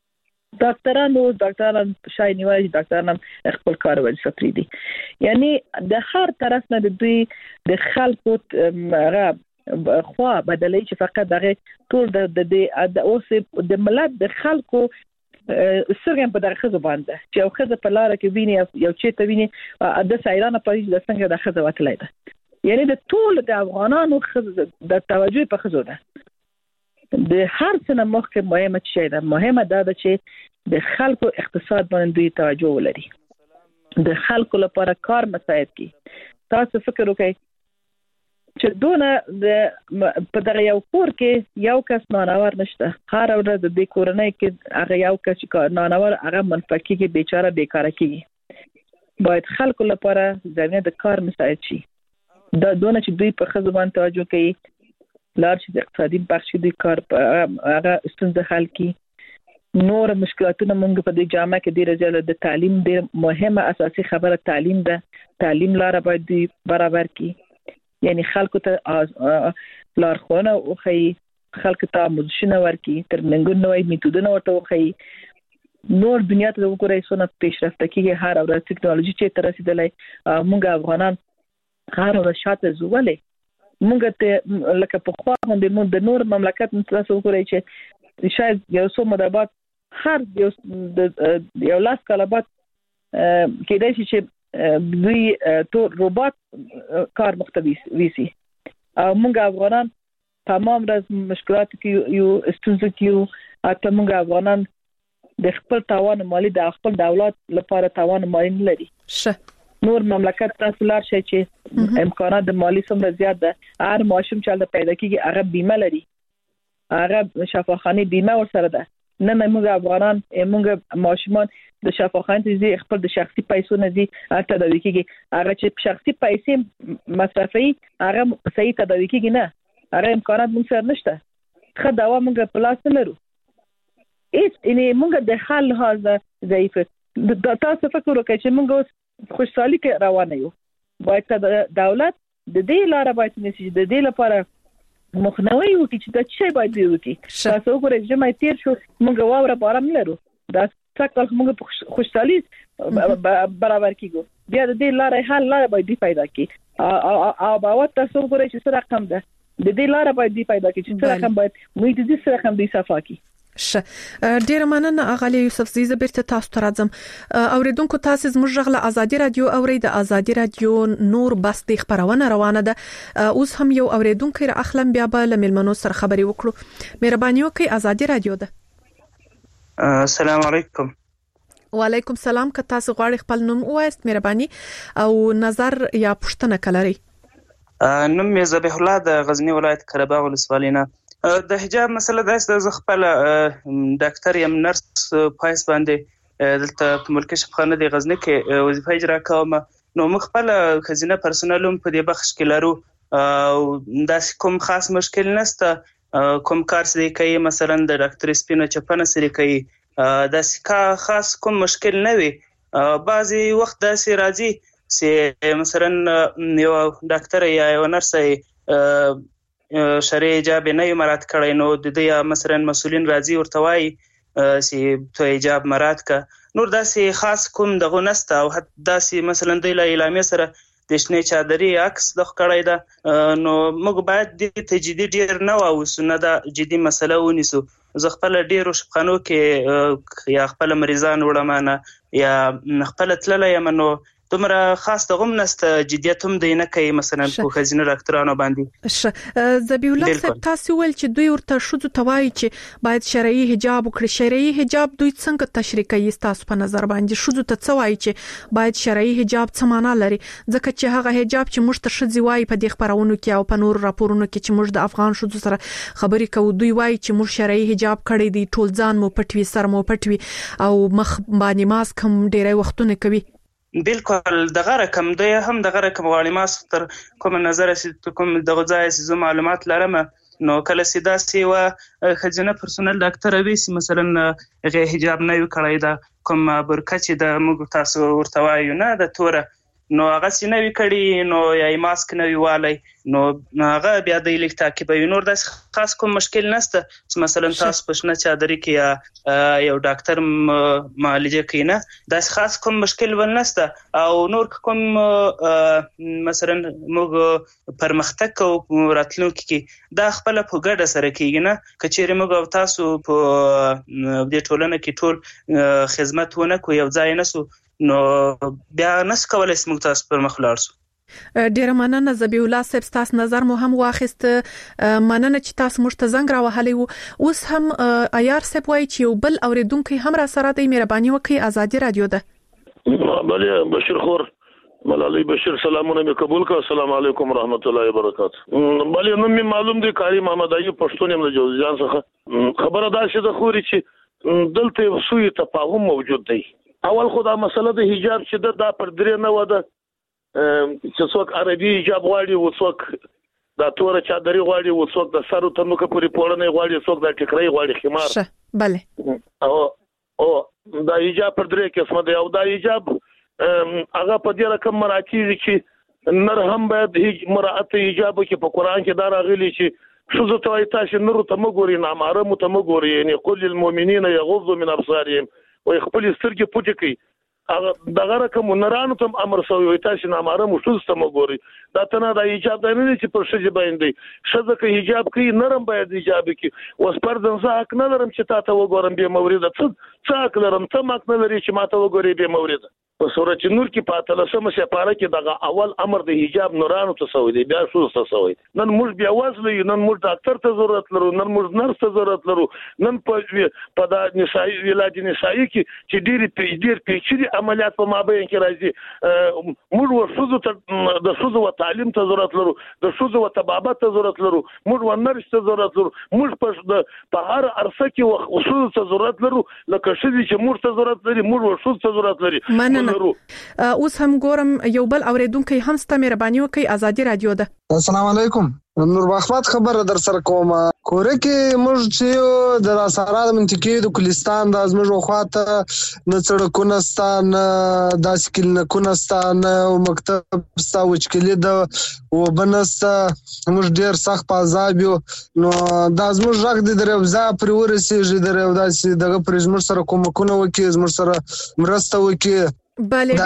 ډاکټران شای نیوي ډاکټران خپل کار وظیفه دي یعنی د هر طرف نه د دوی د خلکو هغه خو بدلې چې فقط دغه ټول د اوس د ملت د خلکو سرګم په دغه زبان ده چې یو خزه په لار کې ویني یو چې ته ویني د سایرانه پاریس د څنګه د خزه وتلای ده یعنی د ټول د افغانانو خزه د توجه په خزه ده د هر څه نه مخکې مهمه شی ده مهمه ده چې د خلکو اقتصاد باندې دوی توجه ولري د خلکو لپاره کار مساعد کی تاسو فکر وکړئ چې دونه په دغه یو کور کې یو کس نانور نشته هر ورځ د دې کورنۍ کې هغه یو کس چې نانور هغه منفقي کې بیچاره بیکاره کیږي باید خلکو لپاره زمینه د کار مساعد شي دا دونه چې دوی په خزبان توجه کوي لار چې د اقتصادي بخش دوی کار هغه ستونزه حل کی نور مشکلاتونه موږ په دې جامعه کې ډیر زیاته د تعلیم د مهمه اساسي خبره تعلیم ده. تعلیم لاره باید برابر کی، یعنی خلکو ته لارښوونه وکړي، خلکو ته آموزشونه ورکړي، ترننګونه نوې میتودونه ورته وکړي. نور دنیا ته وګورئ څونه پیشرفته کیږي، هر ورځ ټکنالوژي چې تر رسیدلای. موږ افغانان هر ورځ شاته زولې، موږ ته لکه په خوا باندې موږ د نور مملکت تاسو وګورئ چې شاید یو څو مدابات هر یو لاس کاله بعد کېدای شي چې دوی تو روبوت کار مختوي ویسي. موږ افغانان تمام ورځ مشکلات کې یو استونزه کې اته موږ افغانان د خپل توان مالی د خپل دولت لپاره توان مالی نه لري. نور مملکت تاسو لار شي چې امکانات د مالی څومره زیات ده. هر ماشوم چې د پیدا کیږي هغه بیمه لري، هغه شفاخانه بیمه ورسره ده. نه موږ افغانان موږ ماشومان د شفاخانه دي خپل د شخصي پیسو نه دي تداوي کیږي. هغه چې شخصي پیسې مصرفي هغه صحیح تداوي کیږي نه، هغه امکانات موږ سره نشته. خو دا موږ په لاس نه لرو. یعنی موږ د حل لحاظ ضعیف. تاسو فکر وکړئ چې موږ خوشحالي کې روانه یو، باید دولت د دې لاره باید نشي د دې لپاره مخنیوي وکړي چې دا څه باید وکړي. تاسو وګورئ چې ما تیر شو موږ واوره بارم لرو، دا څکل موږ خوشحالي برابر کیږو. بیا د دې لاره حل لاره باید پیدا کړي. او باور تاسو وګورئ چې څه رقم ده د دې لاره باید پیدا کړي چې څه رقم باید موږ د دې رقم دی صفا کړي. ډیر مننه اغلی یوسف زی زبرته تاسو ته راځم. اوریدونکو تاسو زموږ غږ له ازادي رادیو اوري د ازادي رادیو نور بس د خبرونه روانه ده. اوس هم یو اوریدونکو را اخلم بیا به له ملمنو سره خبري وکړو. مهرباني وکړئ، ازادي رادیو ده. السلام علیکم. وعلیکم السلام. که تاسو غواړئ خپل نوم ووایست مهرباني او نظر یا پوښتنه کلري. نوم یې ذبیح الله د غزنی ولایت قره‌باغ ولسوالۍ نه. د حجاب مسله داسې د خپل ډاکټر یم نرس پایس باندې دلته په ملکی شفاخانه د غزنی کې وظیفه اجرا کوم. نو موږ خپل خزینه پرسونالوم په دې بخش کې لرو او داسې کوم خاص مشکل نشته. کوم کار سره کوي مثلا د ډاکټر سپینه چپنه سره کوي داسې خاص کوم مشکل نه وي. بعضی وخت داسې راځي چې مثلا یو ډاکټر یا یو نرس شرعي حجاب نه مراعات کړی، نو د دې مثلا مسؤلین راځي ورته وایي چې ته حجاب مراعات کا. نور داسې خاص کوم دغه نسته. او داسې مثلا د اعلامیه سره د شنه چادري عکس د کړی ده. نو موږ باید د تجدید ډیر نه واوسو، نه دا جدي مسله ونیسو. زه خپل ډیرو شپخانو کې یا خپل مریضان وړمانه یا خپل تللی یم، نو دومره خاص دغه نسته جديت هم دی نه کوي مثلا په خزینه ډاکټرانو باندې. ذبیح الله صاحب تاسو ول چې دوی ورته شوزو توای چې باید شرعي حجاب وکړي. شرعي حجاب دوی څنګه تشریح کوي تاسو په نظر باندې؟ شوزو ته څه وایي چې باید شرعي حجاب څه معنا لري؟ ځکه چې هغه حجاب چې موږ ته شذ وایي په دې خبرونو کې او په نور راپورونو کې چې موږ د افغان شوزو سره خبرې کوو، دوی وایي چې موږ شرعي حجاب کړی دی، ټول ځان مو پټوي، سر مو پټوي او مخ باندې ماسک هم ډیره وختونه کوي. بالکل دغه رقم دی هم دغه رقم غواړي. ما تر کوم نظر چې کوم دغه ځای چې معلومات لرم، نو کله سیدا سی و خزینه پرسونل ډاکټر وی سي مثلا غي حجاب نه وکړای دا کوم برکه چې د موږ تاسو ورته وایو نه د توره، نو هغه سینوي کړي، نو یا ماسک نه ویوالي، نو هغه بیا د لیک تعقیبوي. نور د خاص کوم مشکل نشته چې مثلا تاسو په شنه چادرې کې یا یو ډاکټر معالجه کوي، نه د خاص کوم مشکل ونسته. او نور کوم مثلا موږ پرمختګ او راتلونکي کې دا خپل په ګډه سره کیږي، نه کچېره موږ تاسو په دې ټولنه کې ټول خدمت ونه کوو یو ځای نسو، نو بیا نس کولای سم تاسو پر مخ لاړ شو. ډیر مننه ذبیح الله صاحب، تاسو نظر مو هم واخیست. مننه چې تاسو موږ ته زنګ راوهلی وو. اوس هم عیار صاحب وایي چې یو بل اوریدونکو هم را سره دی. مهرباني وکړئ، ازادي رادیو ده. بله بشیر خور ملالي بشیر سلامونه مې قبول کړ. السلام علیکم ورحمت الله وبرکاته. بله نو مې معلوم دی کاری محمد ایوب پښتون یم له جوزجان څخه. خبره دا چې د خوري چې دلته سوی تفاهم موجود دی. اول خو دا مسله د حجاب چې دا پر درې نه وده چې څوک عربي حجاب غواړي او څوک دا توره چادري غواړي او څوک د سر تنوکه پوری پوړنه غواړي، څوک د ټکرای غواړي خمار. بله او دا حجاب پر درې قسمه دی او دا حجاب هغه په دې رقم مراتب چې نر هم باید مراعات حجاب کې په قران کې دا راغلي چې شذ توای تاسو نور ته مګوري نه محرم ته مګوري یعنی قل للمؤمنین یغضوا من ابصارهم ويخپل سترګې پټ کړي هغه دغه رقم نرانو ته امر شوی وي تاسو نه محرم شذ ته مګوري دا ته د حجاب نه چې پر شذ باندې شذ کې حجاب کوي نرم باید حجاب کوي اوس پر ځنځه حق نه لرم چې تاسو وګورم به مورید څه حق لرم ته ماک نه لري چې ماته وګوري به مورید په سورۃ نور کې پاتله سم سپاره کې دغه اول امر د حجاب نورانو ته سوی دی بیا شو څه سوی نن موږ بیا وازلې نن موږ ډاکټر ته ضرورت لرو نن موږ نرس ته ضرورت لرو نن په د نسایي ولادت نسایي کې چې ډېر پیچلي عملیات په مابین کې راځي موږ ورشوزو ته د شوزو او تعلیم ته ضرورت لرو د شوزو او طبابت ته ضرورت لرو موږ ونرس ته ضرورت لرو موږ په هر عرصه کې وشوزو ته ضرورت لرو لکه شې چې موږ ته ضرورت لري موږ ورشوزو ته ضرورت لري اوس هم ګورم یو بل اوریدونکو هم ست مهرباني وکي ازادي رادیو ده. السلام علیکم نور احمد خبر در سره کوم کور کې موږ چې د سارا د منطقې د کلستان د ازمږ وخاته نه سړکونه ستان داس کلینکونه ستان او مکتب ستا وچکلي د وبنست موږ ډیر سخت پازاب یو نو د ازمږ راغ د دروازه پر ورسېږي دروازه دغه پرېزمر سره کومکونه وکي زمر سره مرسته وکي بله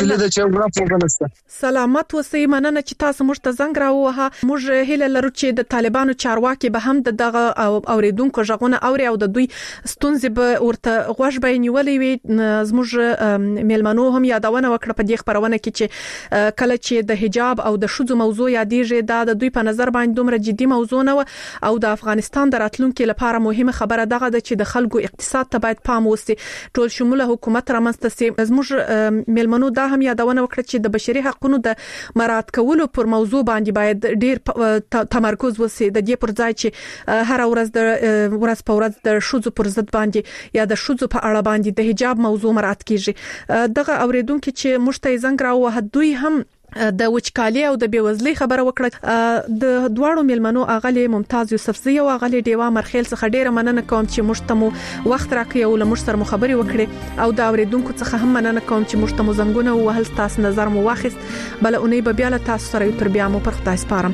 سلامت اوسئ مننه چې تاسو موږ ته زنګ راووهه موږ هیله لرو چې د طالبانو چارواکي به هم دغه اوریدونکو ژغونه اوري او د دوی ستونزې به ورته غوږ به نیولې وي زموږ میلمنو هم یادونه وکړه په دې خبرونه کې چې کله چې د حجاب او د شذو موضوع یادېږي دا د دوی په نظر باندې دومره جدي موضوع نه او د افغانستان د راتلونکو لپاره مهمه خبره دغه ده چې د خلکو اقتصاد ته باید پام وشي ټول شموله حکومت رامنځته شي زموږ میلمنو دا هم یادونه وکړه چې د بشري حقوقو د مراعات کولو پر موضوع باندې باید ډیر تمرکز وشي د دې پر ځای چې هر ورځ په ورځ د شذو پر ضد باندې یا د شذو په اړه باندې د حجاب موضوع مراعات کیږي دغه اوریدونکو چې مشته زنګ راوه دوی هم د وچکالي او د بیوزلۍ خبره وکړه د دواړو میلمنو اغلی ممتاز یوسفزی او اغلی دیوا مرخیل څخه ډیره مننه کوم چې مشتمو وخت راکړی او لمر سره خبري وکړي او دا اوریدونکو څخه هم مننه کوم چې مشتمو زنګونه او هل تاسو نظر مو واخیست بل اونۍ به بیا له تاسو سره تر بیا مو پر خدای سپارم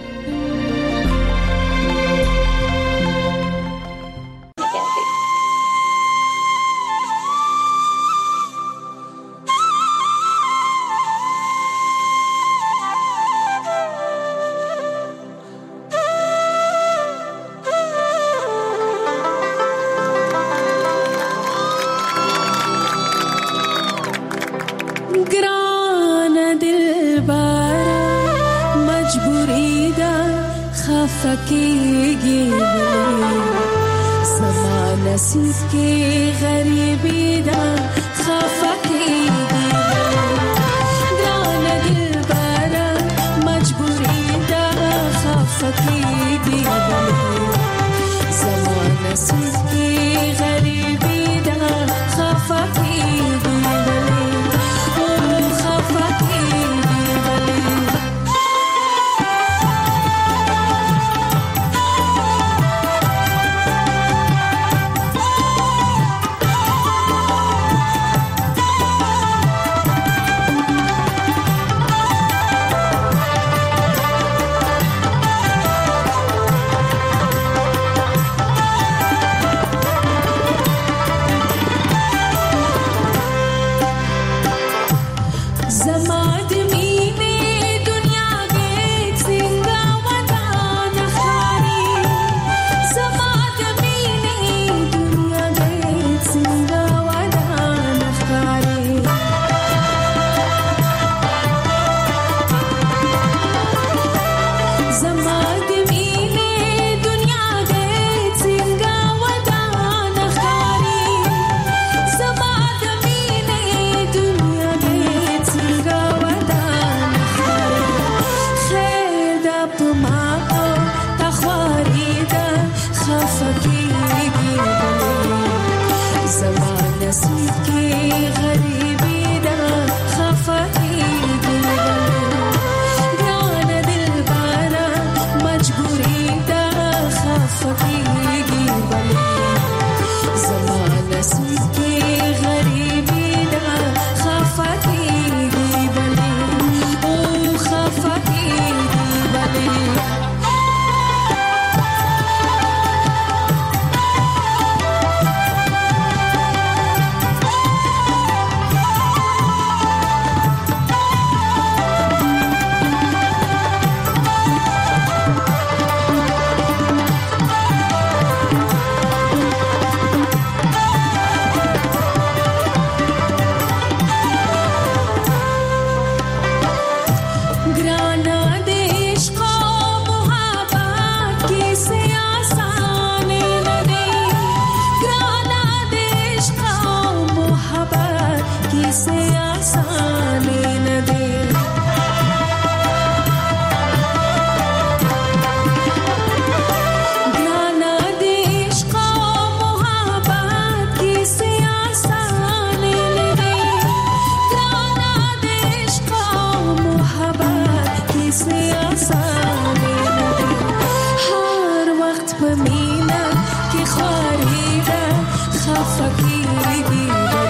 داسې آسانه هر وخت په مینا کې خاریدا خفه کېږي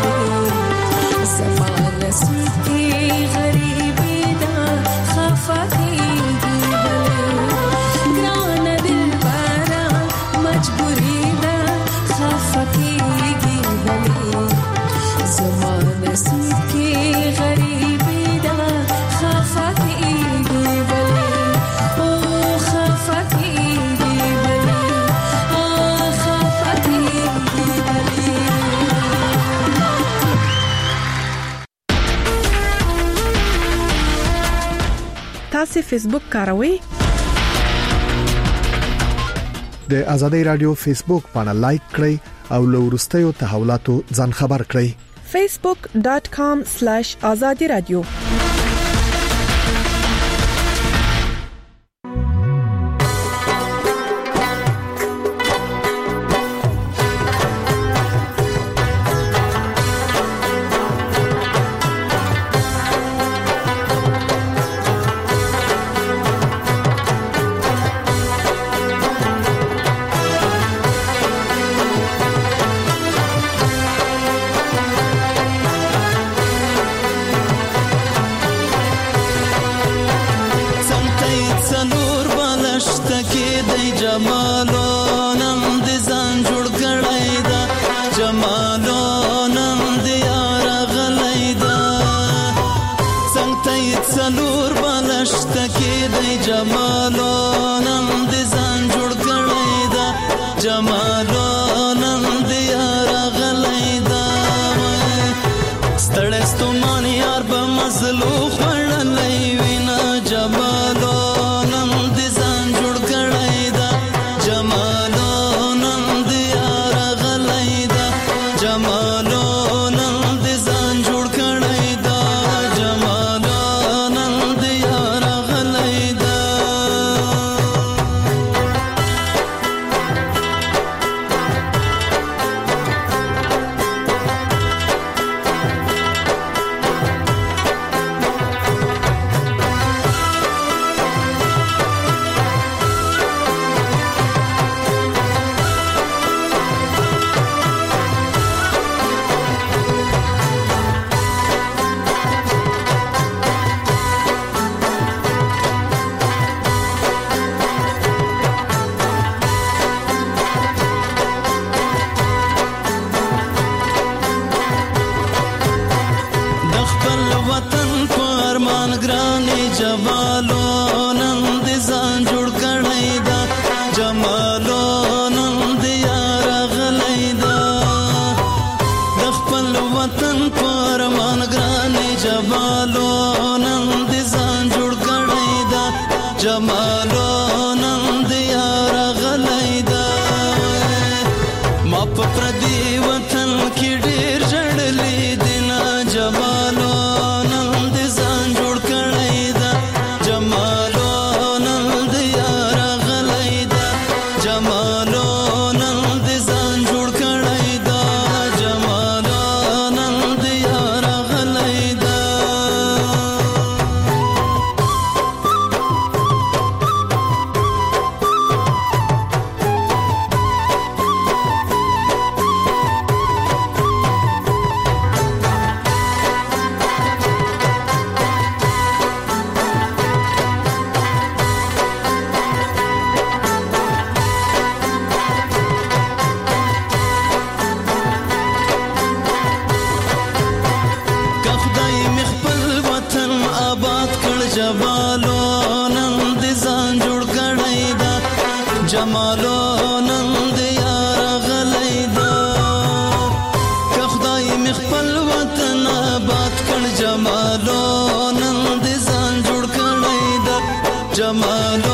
زمانه سکه غریبی دا خفه کېږي ګرانه دلبره مجبوری دا خفه کېږي زمانه سکه غریبی دا خفه کېږي او خفه کېږي خفه کېږي تاسو فیسبوک کاروئ؟ د آزادۍ رادیو فیسبوک باندې لایک کړئ او له ورستیو تحولاتو ځان خبر کړئ. facebook.com/azadi radio جمالو